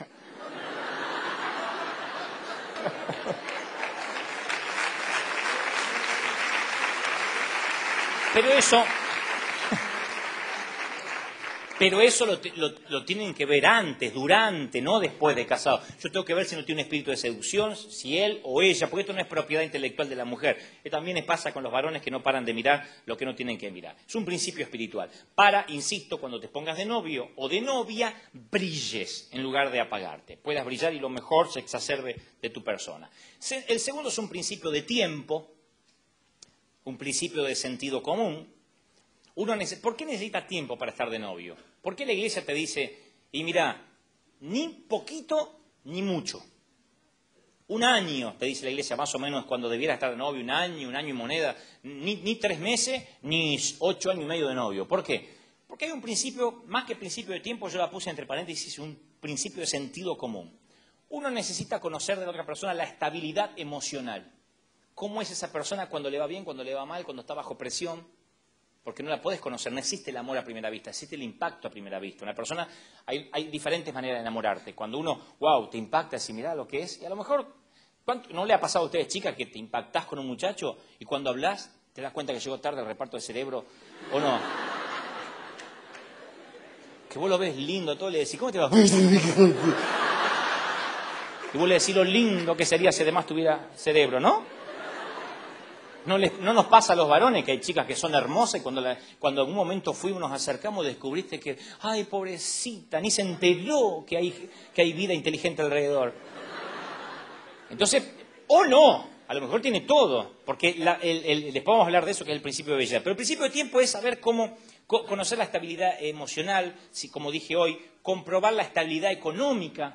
Pero eso, pero eso lo, lo, lo tienen que ver antes, durante, no después de casado. Yo tengo que ver si no tiene un espíritu de seducción, si él o ella, porque esto no es propiedad intelectual de la mujer. Que también pasa con los varones que no paran de mirar lo que no tienen que mirar. Es un principio espiritual. Para, insisto, cuando te pongas de novio o de novia, brilles en lugar de apagarte. Puedas brillar y lo mejor se exacerbe de tu persona. El segundo es un principio de tiempo. Un principio de sentido común. Uno neces- ¿Por qué necesita tiempo para estar de novio? ¿Por qué la iglesia te dice, y mira, ni poquito ni mucho? Un año, te dice la iglesia, más o menos cuando debiera estar de novio, un año, un año y moneda, ni, ni tres meses, ni ocho años y medio de novio. ¿Por qué? Porque hay un principio, más que principio de tiempo, yo la puse entre paréntesis, un principio de sentido común. Uno necesita conocer de la otra persona la estabilidad emocional. ¿Cómo es esa persona cuando le va bien, cuando le va mal, cuando está bajo presión? Porque no la puedes conocer, no existe el amor a primera vista, existe el impacto a primera vista. Una persona, hay, hay diferentes maneras de enamorarte. Cuando uno, wow, te impacta, así mirá lo que es, y a lo mejor, ¿no le ha pasado a ustedes, chicas, que te impactás con un muchacho y cuando hablas te das cuenta que llegó tarde el reparto de cerebro, o no? Que vos lo ves lindo, todo, le decís, ¿cómo te va? Y vos le decís lo lindo que sería si además tuviera cerebro, ¿no? No, les, no nos pasa a los varones que hay chicas que son hermosas y cuando, la, cuando en un momento fuimos, nos acercamos, descubriste que, ay, pobrecita, ni se enteró que hay, que hay vida inteligente alrededor. Entonces, o no, a lo mejor tiene todo, porque la, el, el, después vamos a hablar de eso, que es el principio de belleza. Pero el principio de tiempo es saber cómo co- conocer la estabilidad emocional, si, como dije hoy, comprobar la estabilidad económica.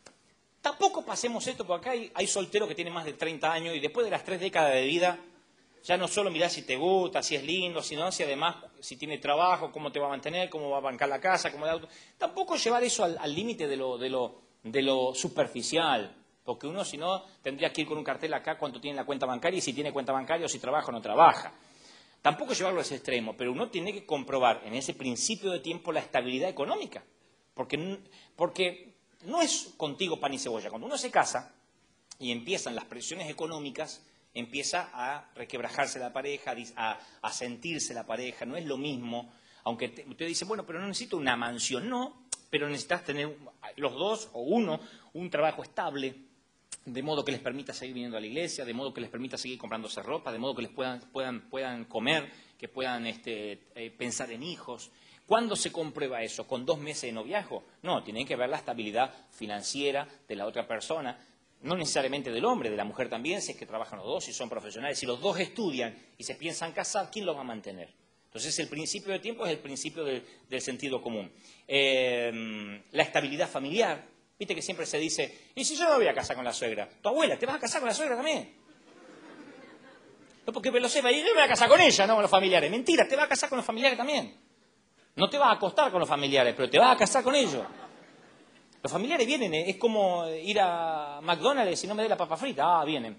Tampoco pasemos esto, porque acá hay, hay solteros que tienen más de treinta años y después de las tres décadas de vida, Ya no solo mirás si te gusta, si es lindo, sino si además, si tiene trabajo, cómo te va a mantener, cómo va a bancar la casa, cómo el auto. Tampoco llevar eso al límite de lo, de, lo, de lo superficial, porque uno si no tendría que ir con un cartel acá cuánto tiene la cuenta bancaria y si tiene cuenta bancaria o si trabaja o no trabaja. Tampoco llevarlo a ese extremo, pero uno tiene que comprobar en ese principio de tiempo la estabilidad económica, porque, porque no es contigo pan y cebolla. Cuando uno se casa y empiezan las presiones económicas, empieza a requebrajarse la pareja, a, a sentirse la pareja, no es lo mismo, aunque te, usted dice, bueno, pero no necesito una mansión, no, pero necesitas tener los dos o uno, un trabajo estable, de modo que les permita seguir viniendo a la iglesia, de modo que les permita seguir comprándose ropa, de modo que les puedan, puedan, puedan comer, que puedan este, eh, pensar en hijos. ¿Cuándo se comprueba eso? ¿Con dos meses de noviazgo? No, tienen que ver la estabilidad financiera de la otra persona, no necesariamente del hombre, de la mujer también, si es que trabajan los dos, si son profesionales. Si los dos estudian y se piensan casar, ¿quién los va a mantener? Entonces, el principio de tiempo es el principio del, del sentido común. Eh, la estabilidad familiar. Viste que siempre se dice, ¿y si yo me voy a casar con la suegra? ¿Tu abuela te vas a casar con la suegra también? No, porque me lo sepa, yo me voy a casar con ella, no con los familiares. Mentira, te vas a casar con los familiares también. No te vas a acostar con los familiares, pero te vas a casar con ellos. Los familiares vienen, es como ir a McDonald's y si no me dé la papa frita. Ah, vienen.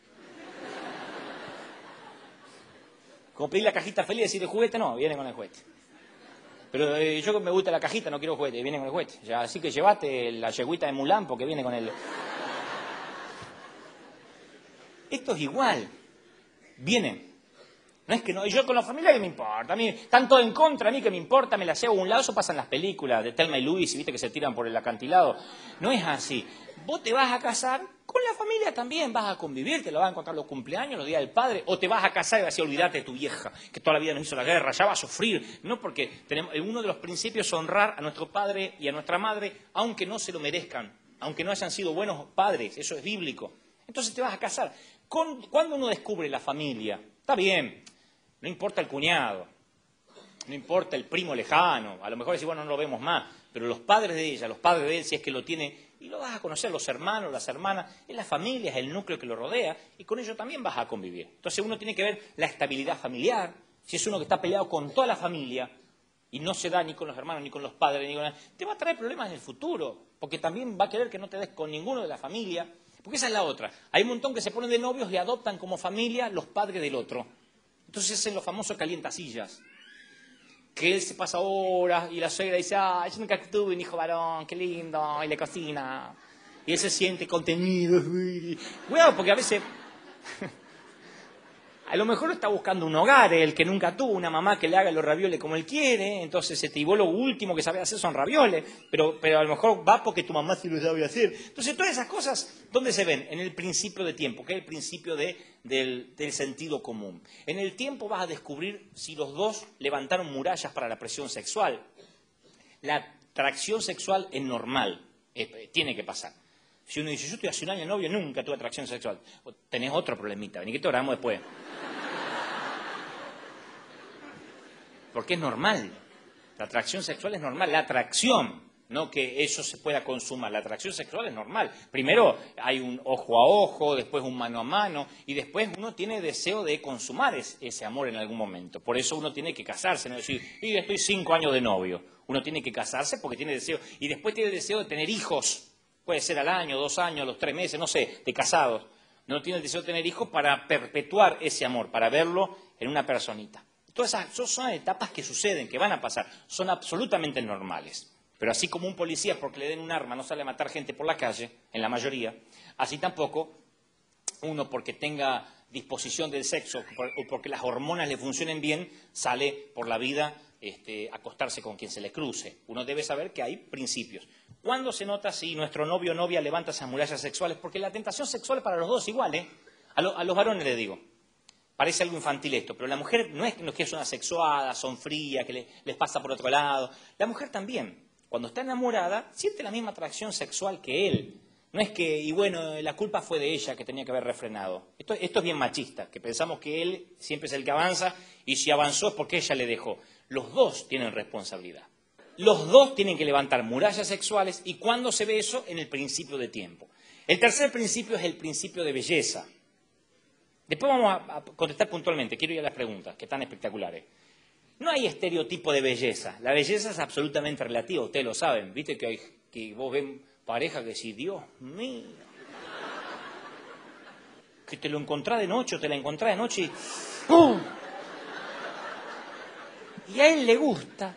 Como pedir la cajita feliz y decir, ¿el juguete? No, vienen con el juguete. Pero eh, yo me gusta la cajita, no quiero juguete, viene con el juguete. Ya, así que llévate la yeguita de Mulan porque viene con el... Esto es igual. Vienen. No es que no, yo con la familia que me importa, a mí están todos en contra, a mí que me importa, me la llevo a un lado, eso pasa en las películas de Thelma y Louise, viste que se tiran por el acantilado. No es así. Vos te vas a casar, con la familia también vas a convivir, te lo vas a encontrar los cumpleaños, los días del padre, o te vas a casar y vas a decir, olvídate de tu vieja, que toda la vida nos hizo la guerra, ya va a sufrir. No, porque tenemos, uno de los principios es honrar a nuestro padre y a nuestra madre, aunque no se lo merezcan, aunque no hayan sido buenos padres, eso es bíblico. Entonces te vas a casar. Con, cuando uno descubre la familia, está bien, no importa el cuñado, no importa el primo lejano, a lo mejor decir, bueno, no lo vemos más, pero los padres de ella, los padres de él, si es que lo tiene, y lo vas a conocer, los hermanos, las hermanas, es la familia, es el núcleo que lo rodea, y con ello también vas a convivir. Entonces uno tiene que ver la estabilidad familiar, si es uno que está peleado con toda la familia, y no se da ni con los hermanos, ni con los padres, ni con... te va a traer problemas en el futuro, porque también va a querer que no te des con ninguno de la familia, porque esa es la otra. Hay un montón que se ponen de novios y adoptan como familia los padres del otro. Entonces hacen los famosos calientasillas, que él se pasa horas y la suegra dice, ah, yo nunca tuve un hijo varón, qué lindo, y le cocina. Y él se siente contenido. Cuidado, porque a veces, a lo mejor está buscando un hogar, el que nunca tuvo una mamá que le haga los ravioles como él quiere, entonces este, y vos lo último que sabés hacer son ravioles, pero, pero a lo mejor va porque tu mamá sí lo sabe hacer. Entonces todas esas cosas, ¿dónde se ven? En el principio de tiempo, que es el principio de, del, del sentido común. En el tiempo vas a descubrir si los dos levantaron murallas para la presión sexual. La atracción sexual es normal, eh, tiene que pasar. Si uno dice, yo estoy hace un año novio, nunca tuve atracción sexual, tenés otro problemita, vení que te oramos después. Porque es normal. La atracción sexual es normal. La atracción, no que eso se pueda consumar. La atracción sexual es normal. Primero hay un ojo a ojo, después un mano a mano, y después uno tiene deseo de consumar ese amor en algún momento. Por eso uno tiene que casarse, no decir, y estoy cinco años de novio. Uno tiene que casarse porque tiene deseo. Y después tiene deseo de tener hijos. Puede ser al año, dos años, los tres meses, no sé, de casados. No tiene el deseo de tener hijos para perpetuar ese amor, para verlo en una personita. Todas esas son etapas que suceden, que van a pasar, son absolutamente normales. Pero así como un policía, porque le den un arma, no sale a matar gente por la calle, en la mayoría, así tampoco uno, porque tenga disposición del sexo o porque las hormonas le funcionen bien, sale por la vida este, a acostarse con quien se le cruce. Uno debe saber que hay principios. ¿Cuándo se nota si nuestro novio o novia levanta esas murallas sexuales? Porque la tentación sexual es para los dos igual, ¿eh? A, lo, a los varones les digo. Parece algo infantil esto, pero la mujer no es, no es que es una sexuada, son frías, que le, les pasa por otro lado. La mujer también, cuando está enamorada, siente la misma atracción sexual que él. No es que, y bueno, la culpa fue de ella que tenía que haber refrenado. Esto, esto es bien machista, que pensamos que él siempre es el que avanza y si avanzó es porque ella le dejó. Los dos tienen responsabilidad. Los dos tienen que levantar murallas sexuales y ¿cuándo se ve eso? En el principio de tiempo. El tercer principio es el principio de belleza. Después vamos a, a contestar puntualmente, quiero ir a las preguntas, que están espectaculares. No hay estereotipo de belleza. La belleza es absolutamente relativa, ustedes lo saben. Viste que, hay, que vos ven pareja que decís, Dios mío, que te lo encontrás de noche o te la encontrás de noche y ¡pum! Y a él le gusta.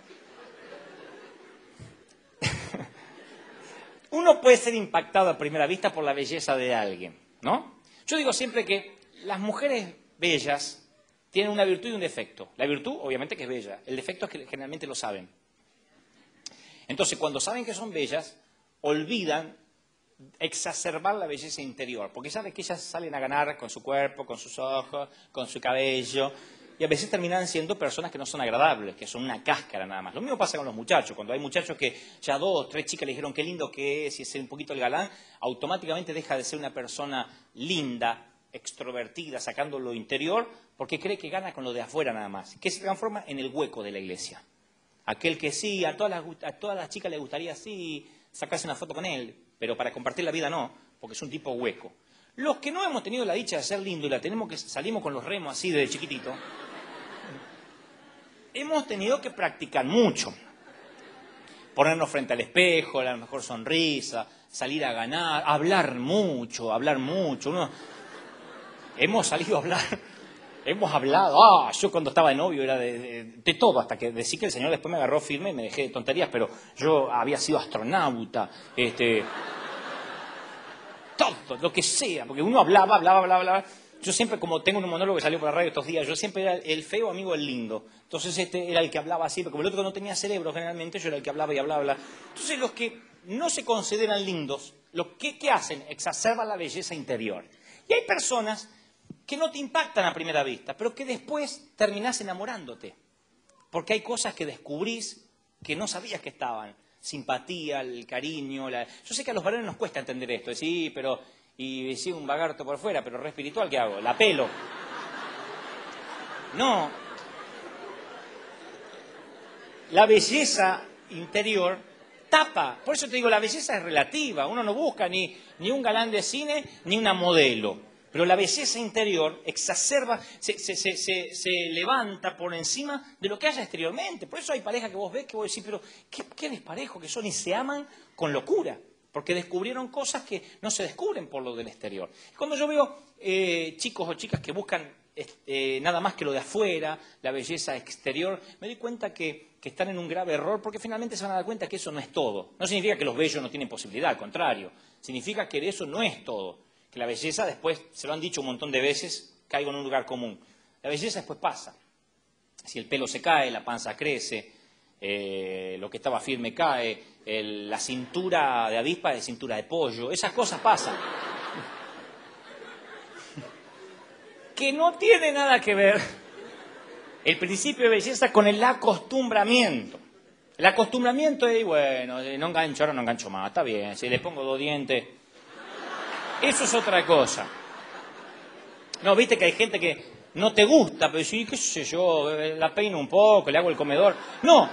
Uno puede ser impactado a primera vista por la belleza de alguien, ¿no? Yo digo siempre que las mujeres bellas tienen una virtud y un defecto. La virtud, obviamente, que es bella. El defecto es que generalmente lo saben. Entonces, cuando saben que son bellas, olvidan exacerbar la belleza interior. Porque saben que ellas salen a ganar con su cuerpo, con sus ojos, con su cabello. Y a veces terminan siendo personas que no son agradables, que son una cáscara nada más. Lo mismo pasa con los muchachos. Cuando hay muchachos que ya dos, tres chicas le dijeron qué lindo que es y es un poquito el galán, automáticamente deja de ser una persona linda, extrovertida, sacando lo interior, porque cree que gana con lo de afuera nada más, que se transforma en el hueco de la iglesia. Aquel que sí, a todas las, a todas las chicas les gustaría sí sacarse una foto con él, pero para compartir la vida no, porque es un tipo hueco. Los que no hemos tenido la dicha de ser lindos y la tenemos que salimos con los remos así desde chiquitito, hemos tenido que practicar mucho. Ponernos frente al espejo, la mejor sonrisa, salir a ganar, hablar mucho, hablar mucho. Uno... Hemos salido a hablar, hemos hablado, ah, yo cuando estaba de novio era de, de, de todo, hasta que decir que el Señor después me agarró firme y me dejé de tonterías, pero yo había sido astronauta, este, todo, lo que sea, porque uno hablaba, hablaba, hablaba, hablaba. Yo siempre, como tengo un monólogo que salió por la radio estos días, yo siempre era el feo amigo del lindo. Entonces este era el que hablaba así, porque como el otro no tenía cerebro generalmente, yo era el que hablaba y hablaba, hablaba. Entonces los que no se consideran lindos, lo que, ¿qué hacen? Exacerban la belleza interior. Y hay personas que no te impactan a primera vista, pero que después terminás enamorándote. Porque hay cosas que descubrís que no sabías que estaban. Simpatía, el cariño. La... Yo sé que a los varones nos cuesta entender esto. Sí, pero... Y sí, un vagarto por fuera, pero re espiritual, ¿qué hago? La pelo. No. La belleza interior tapa. Por eso te digo, la belleza es relativa. Uno no busca ni, ni un galán de cine, ni una modelo. Pero la belleza interior exacerba, se, se, se, se, se levanta por encima de lo que haya exteriormente. Por eso hay parejas que vos ves que vos decís, pero qué, qué desparejo que son y se aman con locura. Porque descubrieron cosas que no se descubren por lo del exterior. Cuando yo veo eh, chicos o chicas que buscan eh, nada más que lo de afuera, la belleza exterior, me doy cuenta que, que están en un grave error porque finalmente se van a dar cuenta que eso no es todo. No significa que los bellos no tienen posibilidad, al contrario. Significa que eso no es todo. Que la belleza después, se lo han dicho un montón de veces, caigo en un lugar común. La belleza después pasa. Si el pelo se cae, la panza crece, eh, lo que estaba firme cae, el, la cintura de avispa es cintura de pollo, esas cosas pasan. Que no tiene nada que ver el principio de belleza con el acostumbramiento. El acostumbramiento es, bueno, no engancho, ahora no engancho más, está bien, si le pongo dos dientes... Eso es otra cosa. No, viste que hay gente que no te gusta, pero sí, qué sé yo, la peino un poco, le hago el comedor. No.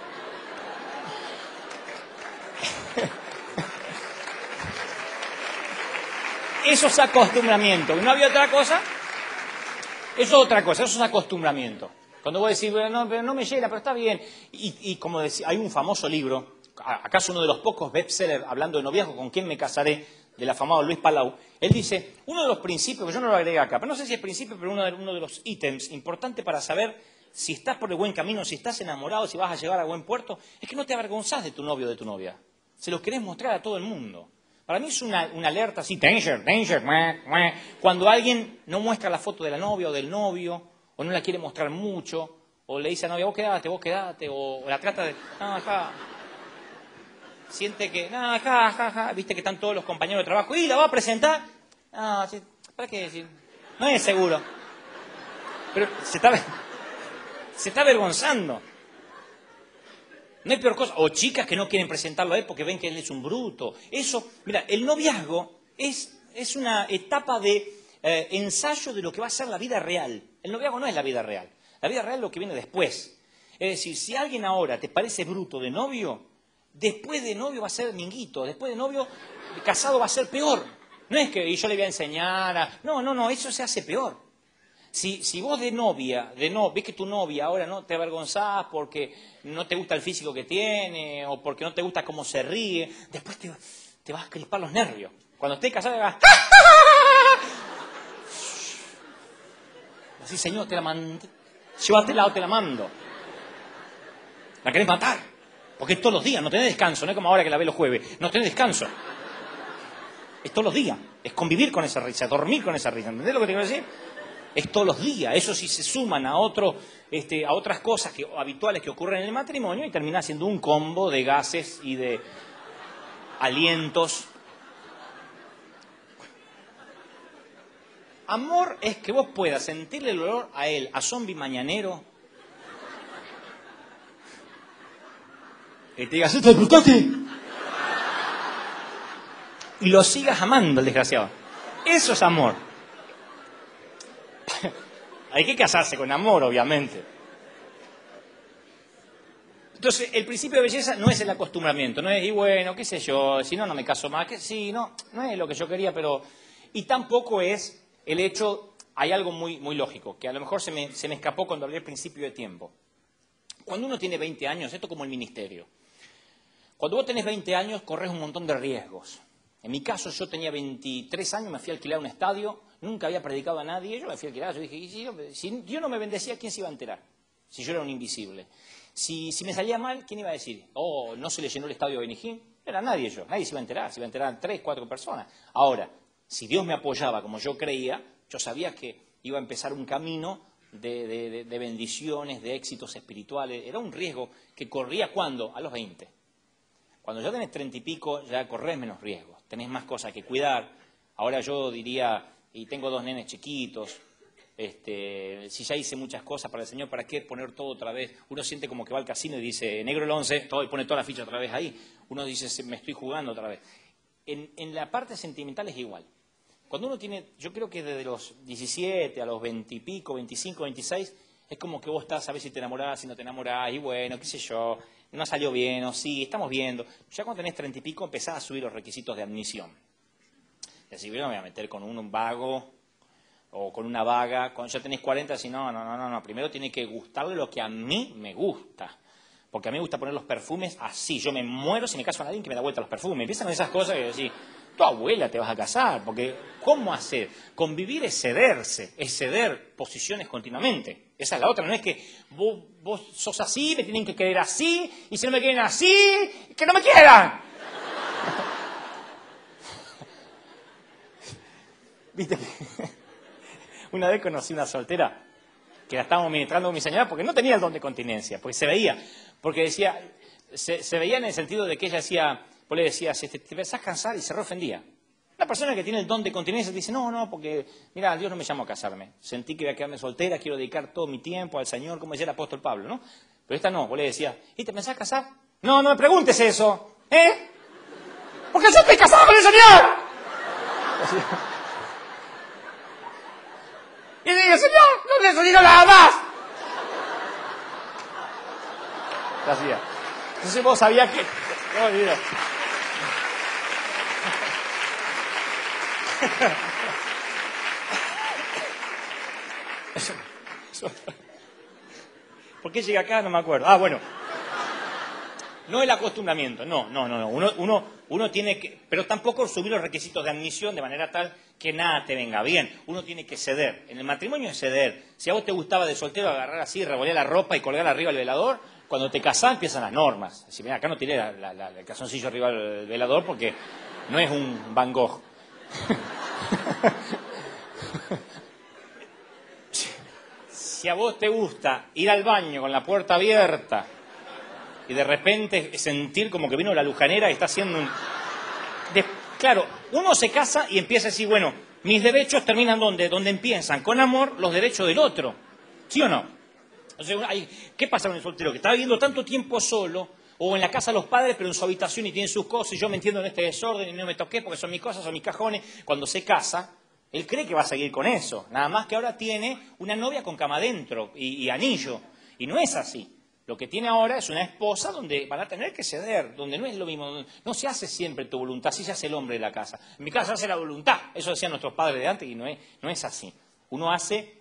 Eso es acostumbramiento. ¿No había otra cosa? Eso es otra cosa, eso es acostumbramiento. Cuando vos decís, bueno, no, no me llena, pero está bien. Y, y como decía, hay un famoso libro, acaso uno de los pocos bestsellers hablando de noviazgo, ¿con quién me casaré?, del afamado Luis Palau. Él dice, uno de los principios, que yo no lo agregué acá, pero no sé si es principio, pero uno de, uno de los ítems importantes para saber si estás por el buen camino, si estás enamorado, si vas a llegar a buen puerto, es que no te avergonzás de tu novio o de tu novia. Se los querés mostrar a todo el mundo. Para mí es una, una alerta así, danger, danger, mueh, mueh, cuando alguien no muestra la foto de la novia o del novio, o no la quiere mostrar mucho, o le dice a la novia, vos quedate, vos quedate, o, o la trata de, no, acá... Siente que, no, ja, ja, ja, viste que están todos los compañeros de trabajo, y la va a presentar, no, ¿para qué decir? No es seguro. Pero se está, se está avergonzando. No hay peor cosa. O chicas que no quieren presentarlo a él porque ven que él es un bruto. Eso, mira, el noviazgo es, es una etapa de eh, ensayo de lo que va a ser la vida real. El noviazgo no es la vida real. La vida real es lo que viene después. Es decir, si alguien ahora te parece bruto de novio, después de novio va a ser minguito, después de novio casado va a ser peor. No es que y yo le voy a enseñar a... No, no, no, eso se hace peor. Si, si vos de novia, de no, ves que tu novia ahora no te avergonzás porque no te gusta el físico que tiene o porque no te gusta cómo se ríe, después te, te vas a crispar los nervios. Cuando estés casada vas... Así, señor, te la mando. Llévatela o te la mando. La querés matar. Porque es todos los días, no tenés descanso. No es como ahora que la ve los jueves. No tenés descanso. Es todos los días. Es convivir con esa risa, dormir con esa risa. ¿Entendés lo que te quiero decir? Es todos los días. Eso sí se suman a, otro, este, a otras cosas que, habituales que ocurren en el matrimonio y termina siendo un combo de gases y de alientos. Amor es que vos puedas sentirle el olor a él, a zombie mañanero, y te digas, ¿te disfrutaste? Y lo sigas amando, el desgraciado. Eso es amor. Hay que casarse con amor, obviamente. Entonces, el principio de belleza no es el acostumbramiento, no es, y bueno, qué sé yo, si no, no me caso más, que sí, no, no es lo que yo quería, pero... Y tampoco es el hecho, hay algo muy, muy lógico, que a lo mejor se me, se me escapó cuando hablé al principio de tiempo. Cuando uno tiene veinte años, esto es como el ministerio. Cuando vos tenés veinte años, corres un montón de riesgos. En mi caso, yo tenía veintitrés años, me fui a alquilar un estadio, nunca había predicado a nadie, yo me fui a alquilar, yo dije, ¿y si, yo, si yo no me bendecía, quién se iba a enterar? Si yo era un invisible. Si, si me salía mal, ¿quién iba a decir? Oh, no se le llenó el estadio a Benijín. Era nadie yo, nadie se iba a enterar, se iba a enterar tres, cuatro personas. Ahora, si Dios me apoyaba como yo creía, yo sabía que iba a empezar un camino de, de, de, de bendiciones, de éxitos espirituales. Era un riesgo que corría, ¿cuándo? A los veinte. Cuando ya tenés treinta y pico, ya corres menos riesgos, tenés más cosas que cuidar. Ahora yo diría, y tengo dos nenes chiquitos, este, si ya hice muchas cosas para el Señor, ¿para qué poner todo otra vez? Uno siente como que va al casino y dice, negro el once, todo, y pone toda la ficha otra vez ahí. Uno dice, me estoy jugando otra vez. En, en la parte sentimental es igual. Cuando uno tiene, yo creo que desde los diecisiete a los veinte y pico, veinticinco, veintiséis, es como que vos estás a ver si te enamorás, si no te enamorás, y bueno, qué sé yo, no salió bien, o sí, estamos viendo. Ya cuando tenés treinta y pico empezás a subir los requisitos de admisión. Es decir, yo no me voy a meter con un, un vago o con una vaga. Cuando ya tenés cuarenta, así, no, no, no, no, no, primero tiene que gustarle lo que a mí me gusta. Porque a mí me gusta poner los perfumes así. Yo me muero si me caso con alguien que me da vuelta los perfumes. Empiezan esas cosas que decís, tu abuela te vas a casar. Porque, ¿cómo hacer? Convivir es cederse, es ceder posiciones continuamente. Esa es la otra. No es que vos, vos sos así, me tienen que querer así, y si no me quieren así, ¡que no me quieran! ¿Viste? Una vez conocí una soltera que la estábamos ministrando con mi señora porque no tenía el don de continencia, porque se veía, porque decía, se, se veía en el sentido de que ella decía, vos le decías, te, te empezás a cansar y se reofendía. Una persona que tiene el don de continencia dice, no, no, porque, mira, Dios no me llamó a casarme. Sentí que iba a quedarme soltera, quiero dedicar todo mi tiempo al Señor, como decía el apóstol Pablo, ¿no? Pero esta no, vos le decías, ¿y te pensás casar? No, no me preguntes eso, ¿eh? Porque yo estoy casado con el Señor. Y digo, Señor, no necesito nada más. Gracias. Entonces vos sabías que... Oh, mira. ¿Por qué llegué acá? No me acuerdo. Ah, bueno. No el acostumbramiento, no, no, no, no. Uno, uno, uno tiene que, pero tampoco subir los requisitos de admisión de manera tal que nada te venga bien. Uno tiene que ceder. En el matrimonio es ceder. Si a vos te gustaba de soltero agarrar así, revolear la ropa y colgar arriba el velador, cuando te casás empiezan las normas. Si mira, acá no tiré la, la, la, el calzoncillo arriba del velador porque no es un Van Gogh. Si a vos te gusta ir al baño con la puerta abierta y de repente sentir como que vino la lujanera y está haciendo un... De... Claro, uno se casa y empieza a decir, bueno, mis derechos terminan ¿dónde? Donde empiezan, con amor, los derechos del otro. ¿Sí o no? O sea, hay... ¿Qué pasa con el soltero? Que está viviendo tanto tiempo solo, o en la casa de los padres, pero en su habitación y tiene sus cosas, y yo me entiendo en este desorden y no me toqué porque son mis cosas, son mis cajones. Cuando se casa, él cree que va a seguir con eso. Nada más que ahora tiene una novia con cama adentro y, y anillo. Y no es así. Lo que tiene ahora es una esposa donde van a tener que ceder, donde no es lo mismo, no se hace siempre tu voluntad, así se hace el hombre de la casa. En mi casa se hace la voluntad, eso decían nuestros padres de antes y no es, no es así. Uno hace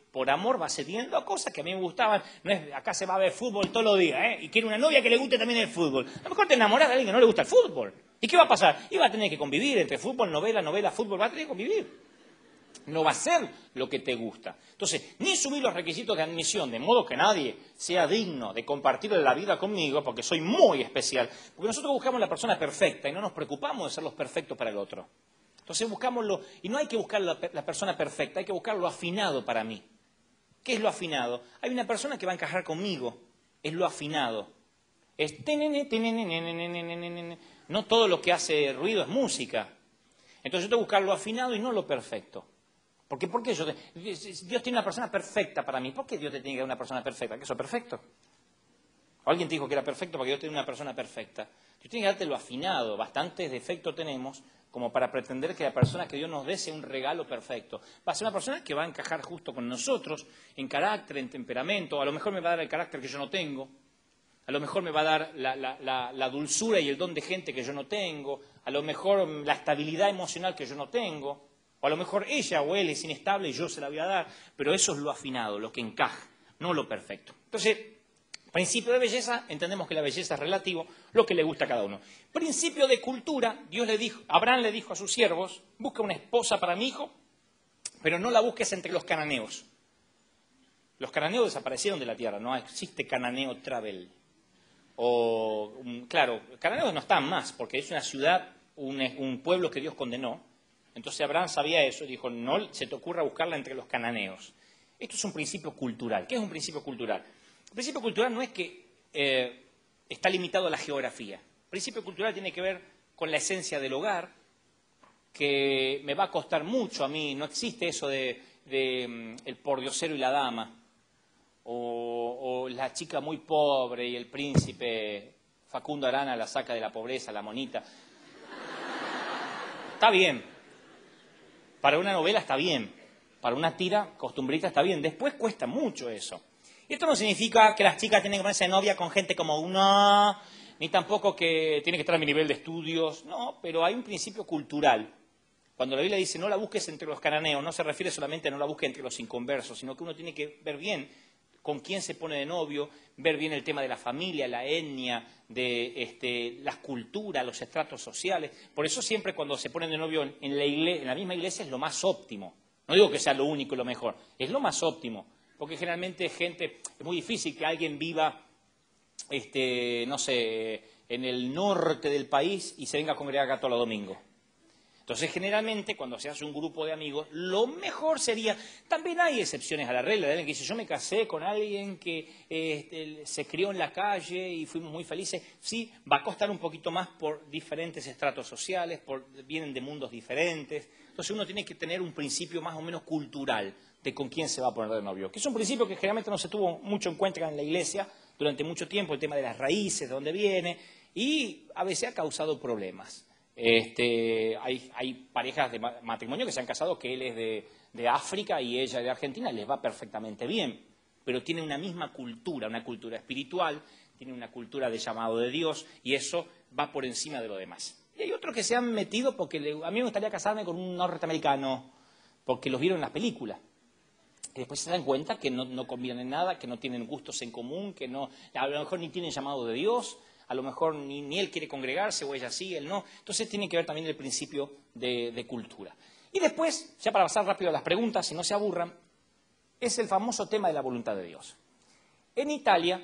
por amor va cediendo a cosas que a mí me gustaban. No es, acá se va a ver fútbol todos los días, ¿eh? Y quiere una novia que le guste también el fútbol. A lo mejor te enamoras de alguien que no le gusta el fútbol. ¿Y qué va a pasar? Y va a tener que convivir entre fútbol, novela, novela, fútbol, va a tener que convivir. No va a ser lo que te gusta. Entonces, ni subir los requisitos de admisión, de modo que nadie sea digno de compartir la vida conmigo, porque soy muy especial. Porque nosotros buscamos la persona perfecta y no nos preocupamos de ser los perfectos para el otro. Entonces buscamos lo, y no hay que buscar la, la persona perfecta, hay que buscar lo afinado para mí. ¿Qué es lo afinado? Hay una persona que va a encajar conmigo, es lo afinado. Es tenene, tenene, tenene, tenene. No todo lo que hace ruido es música. Entonces yo tengo que buscar lo afinado y no lo perfecto. Porque, ¿por qué yo te, Dios tiene una persona perfecta para mí? ¿Por qué Dios te tiene que dar una persona perfecta? ¿Que eso es perfecto? ¿O alguien te dijo que era perfecto porque Dios tiene una persona perfecta? Dios tiene que darte lo afinado. Bastantes defectos tenemos como para pretender que la persona que Dios nos dé sea un regalo perfecto. Va a ser una persona que va a encajar justo con nosotros en carácter, en temperamento. A lo mejor me va a dar el carácter que yo no tengo. A lo mejor me va a dar la, la, la, la dulzura y el don de gente que yo no tengo. A lo mejor la estabilidad emocional que yo no tengo. O a lo mejor ella o él es inestable y yo se la voy a dar, pero eso es lo afinado, lo que encaja, no lo perfecto. Entonces, principio de belleza, entendemos que la belleza es relativo, lo que le gusta a cada uno. Principio de cultura, Dios le dijo, Abraham le dijo a sus siervos, busca una esposa para mi hijo, pero no la busques entre los cananeos. Los cananeos desaparecieron de la tierra, no existe cananeo travel. O, claro, cananeos no están más, porque es una ciudad, un, un pueblo que Dios condenó. Entonces Abraham sabía eso y dijo, no se te ocurra buscarla entre los cananeos. Esto es un principio cultural. ¿Qué es un principio cultural? El principio cultural no es que eh, está limitado a la geografía. El principio cultural tiene que ver con la esencia del hogar, que me va a costar mucho a mí. No existe eso de, de um, el pordiosero y la dama, o, o la chica muy pobre y el príncipe Facundo Arana la saca de la pobreza, la monita. Está bien. Para una novela está bien, para una tira costumbrista está bien. Después cuesta mucho eso. Y esto no significa que las chicas tienen que ponerse de novia con gente como uno, ni tampoco que tiene que estar a mi nivel de estudios. No, pero hay un principio cultural. Cuando la Biblia dice no la busques entre los cananeos, no se refiere solamente a no la busques entre los inconversos, sino que uno tiene que ver bien con quién se pone de novio, ver bien el tema de la familia, la etnia, de este, las culturas, los estratos sociales. Por eso siempre cuando se ponen de novio en, en, la iglesia, en la misma iglesia es lo más óptimo. No digo que sea lo único y lo mejor, es lo más óptimo. Porque generalmente gente, es muy difícil que alguien viva, este, no sé, en el norte del país y se venga a congregar acá todos los domingos. Entonces, generalmente, cuando se hace un grupo de amigos, lo mejor sería, también hay excepciones a la regla, de alguien que dice, yo me casé con alguien que eh, se crió en la calle y fuimos muy felices. Sí, va a costar un poquito más por diferentes estratos sociales, por, vienen de mundos diferentes. Entonces, uno tiene que tener un principio más o menos cultural de con quién se va a poner de novio, que es un principio que generalmente no se tuvo mucho en cuenta en la iglesia durante mucho tiempo, el tema de las raíces, de dónde viene, y a veces ha causado problemas. Este, hay, hay parejas de matrimonio que se han casado que él es de, de África y ella de Argentina, les va perfectamente bien, pero tienen una misma cultura, una cultura espiritual, tienen una cultura de llamado de Dios y eso va por encima de lo demás. Y hay otros que se han metido porque le, a mí me gustaría casarme con un norteamericano, porque los vieron en las películas. Y después se dan cuenta que no, no convienen en nada, que no tienen gustos en común, que no, a lo mejor ni tienen llamado de Dios. A lo mejor ni, ni él quiere congregarse o ella sí, él no. Entonces tiene que ver también el principio de, de cultura. Y después, ya para pasar rápido a las preguntas, si no se aburran, es el famoso tema de la voluntad de Dios. En Italia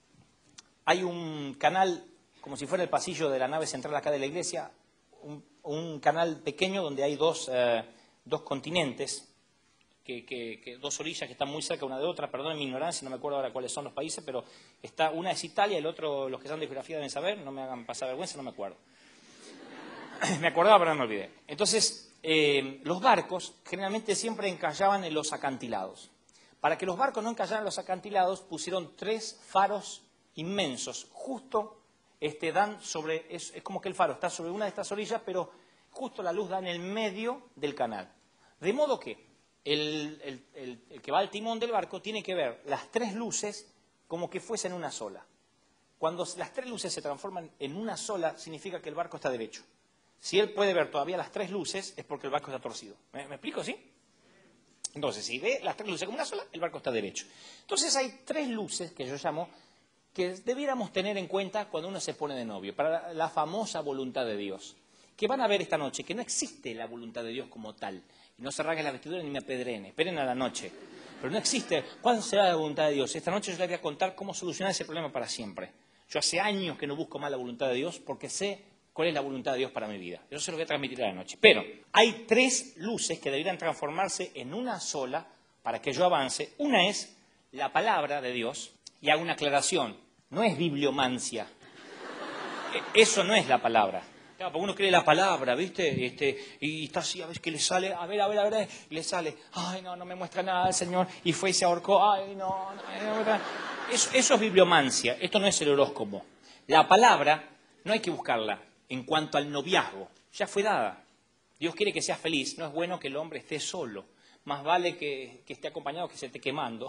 hay un canal, como si fuera el pasillo de la nave central acá de la iglesia, un, un canal pequeño donde hay dos, eh, dos continentes, Que, que, que dos orillas que están muy cerca una de otra, perdón mi ignorancia, no me acuerdo ahora cuáles son los países, pero está, una es Italia, el otro, los que saben de geografía deben saber, no me hagan pasar vergüenza, no me acuerdo. Me acordaba, pero no me olvidé. Entonces, eh, los barcos generalmente siempre encallaban en los acantilados. Para que los barcos no encallaran en los acantilados, pusieron tres faros inmensos, justo este, dan sobre, es, es como que el faro está sobre una de estas orillas, pero justo la luz da en el medio del canal. De modo que El, el, el, el que va al timón del barco tiene que ver las tres luces como que fuesen una sola. Cuando las tres luces se transforman en una sola, significa que el barco está derecho. Si él puede ver todavía las tres luces, es porque el barco está torcido. ¿Me, me explico, sí? Entonces, si ve las tres luces como una sola, el barco está derecho. Entonces hay tres luces que yo llamo que debiéramos tener en cuenta cuando uno se pone de novio, para la famosa voluntad de Dios. Que van a ver esta noche que no existe la voluntad de Dios como tal. Y no se rasguen la vestidura ni me apedreen, esperen a la noche. Pero no existe. ¿Cuál será la voluntad de Dios? Esta noche yo les voy a contar cómo solucionar ese problema para siempre. Yo hace años que no busco más la voluntad de Dios porque sé cuál es la voluntad de Dios para mi vida. Yo se lo voy a transmitir a la noche. Pero hay tres luces que deberían transformarse en una sola para que yo avance. Una es la palabra de Dios. Y hago una aclaración. No es bibliomancia. Eso no es la palabra. Claro, porque uno cree la palabra, ¿viste? Este, y está así, a ver qué le sale, a ver, a ver, a ver, y le sale, ay, no, no me muestra nada el Señor, y fue y se ahorcó, ay, no, no, no, no. Eso, eso es bibliomancia, esto no es el horóscopo. La palabra no hay que buscarla en cuanto al noviazgo, ya fue dada. Dios quiere que seas feliz, no es bueno que el hombre esté solo, más vale que, que esté acompañado que se esté quemando.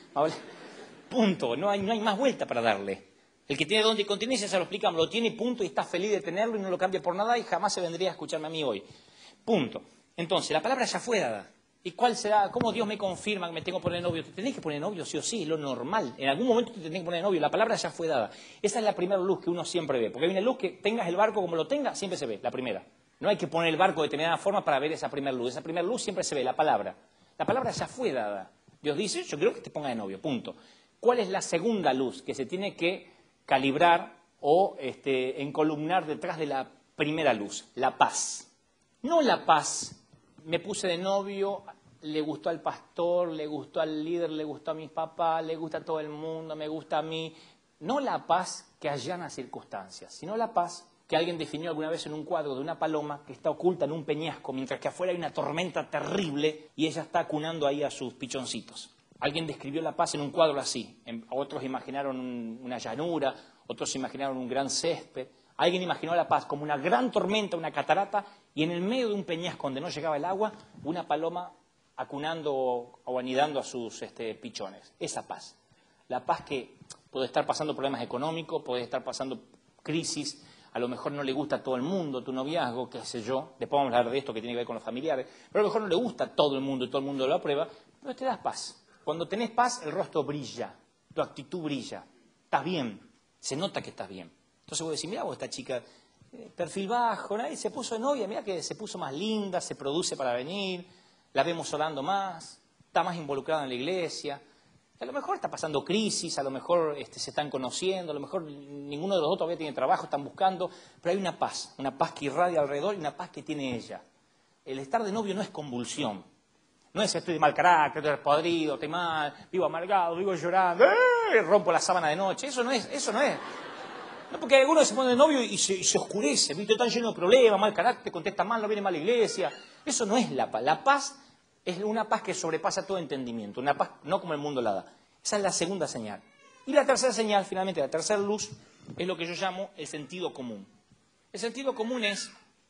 Punto, no hay, no hay más vuelta para darle. El que tiene don de continencia, se lo explicamos, lo tiene punto y está feliz de tenerlo y no lo cambia por nada y jamás se vendría a escucharme a mí hoy. Punto. Entonces, la palabra ya fue dada. ¿Y cuál será? ¿Cómo Dios me confirma que me tengo que poner novio? Te tenés que poner novio sí o sí, es lo normal. En algún momento te tenés que poner novio, la palabra ya fue dada. Esa es la primera luz que uno siempre ve. Porque hay una luz que tengas el barco como lo tengas, siempre se ve, la primera. No hay que poner el barco de determinada forma para ver esa primera luz. Esa primera luz siempre se ve, la palabra. La palabra ya fue dada. Dios dice, yo quiero que te ponga de novio, punto. ¿Cuál es la segunda luz que se tiene que calibrar o este, encolumnar detrás de la primera luz? La paz. No la paz, me puse de novio, le gustó al pastor, le gustó al líder, le gustó a mis papás, le gusta a todo el mundo, me gusta a mí. No la paz que allana circunstancias, sino la paz que alguien definió alguna vez en un cuadro de una paloma que está oculta en un peñasco, mientras que afuera hay una tormenta terrible y ella está acunando ahí a sus pichoncitos. Alguien describió la paz en un cuadro así. Otros imaginaron un, una llanura, otros imaginaron un gran césped. Alguien imaginó la paz como una gran tormenta, una catarata, y en el medio de un peñasco donde no llegaba el agua, una paloma acunando o anidando a sus este, pichones. Esa paz. La paz que puede estar pasando problemas económicos, puede estar pasando crisis, a lo mejor no le gusta a todo el mundo tu noviazgo, qué sé yo. Después vamos a hablar de esto que tiene que ver con los familiares. Pero a lo mejor no le gusta a todo el mundo y todo el mundo lo aprueba, pero te das paz. Cuando tenés paz, el rostro brilla, tu actitud brilla, estás bien, se nota que estás bien. Entonces vos decís, mirá vos esta chica, eh, perfil bajo, nadie se puso de novia, mirá que se puso más linda, se produce para venir, la vemos orando más, está más involucrada en la iglesia. A lo mejor está pasando crisis, a lo mejor este, se están conociendo, a lo mejor ninguno de los dos todavía tiene trabajo, están buscando, pero hay una paz, una paz que irradia alrededor y una paz que tiene ella. El estar de novio no es convulsión. No es estoy de mal carácter, estoy podrido, estoy mal, vivo amargado, vivo llorando, ¡eh! Rompo la sábana de noche. Eso no es, eso no es. No, porque algunos se ponen de novio y se, y se oscurece, ¿viste? Están llenos de problemas, mal carácter, contesta mal, no viene mal a la iglesia. Eso no es la paz. La paz es una paz que sobrepasa todo entendimiento, una paz no como el mundo la da. Esa es la segunda señal. Y la tercera señal, finalmente, la tercera luz, es lo que yo llamo el sentido común. El sentido común es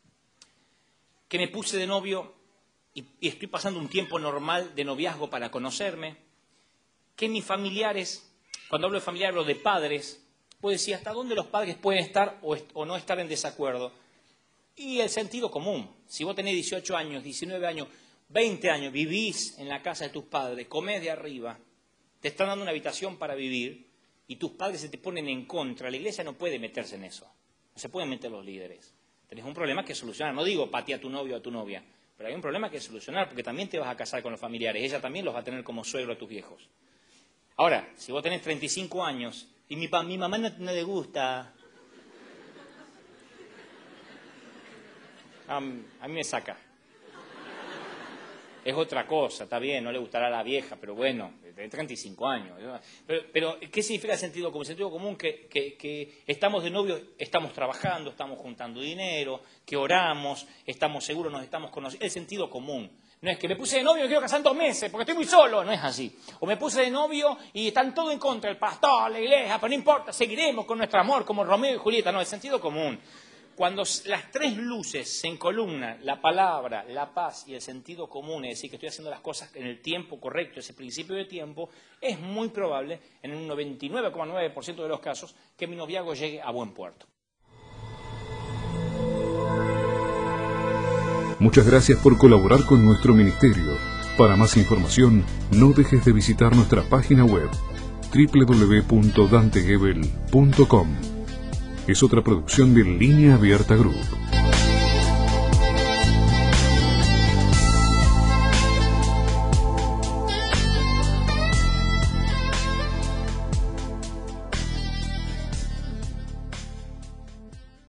que me puse de novio y, y estoy pasando un tiempo normal de noviazgo para conocerme, que mis familiares, cuando hablo de familiares, hablo de padres, puedo decir hasta dónde los padres pueden estar o, est- o no estar en desacuerdo. Y el sentido común, si vos tenés dieciocho años, diecinueve años, veinte años, vivís en la casa de tus padres, comés de arriba, te están dando una habitación para vivir y tus padres se te ponen en contra, la iglesia no puede meterse en eso, no se pueden meter los líderes. Tenés un problema que solucionar, no digo patea a tu novio o a tu novia, pero hay un problema que solucionar porque también te vas a casar con los familiares, ella también los va a tener como suegro a tus viejos. Ahora, si vos tenés treinta y cinco años y mi, pa, mi mamá no, no le gusta, a, a mí me saca. Es otra cosa, está bien, no le gustará a la vieja, pero bueno, de treinta y cinco años. Pero, pero ¿qué significa el sentido común? El sentido común que, que, que estamos de novio, estamos trabajando, estamos juntando dinero, que oramos, estamos seguros, nos estamos conociendo. El sentido común. No es que me puse de novio y me quiero casar en dos meses porque estoy muy solo, no es así. O me puse de novio y están todo en contra, el pastor, la iglesia, pero no importa, seguiremos con nuestro amor como Romeo y Julieta. No, el sentido común. Cuando las tres luces se encolumnan, la palabra, la paz y el sentido común, es decir, que estoy haciendo las cosas en el tiempo correcto, ese principio de tiempo, es muy probable, en un noventa y nueve coma nueve por ciento de los casos, que mi noviazgo llegue a buen puerto. Muchas gracias por colaborar con nuestro ministerio. Para más información, no dejes de visitar nuestra página web doble u doble u doble u punto dante gebel punto com. Es otra producción de Línea Abierta Group.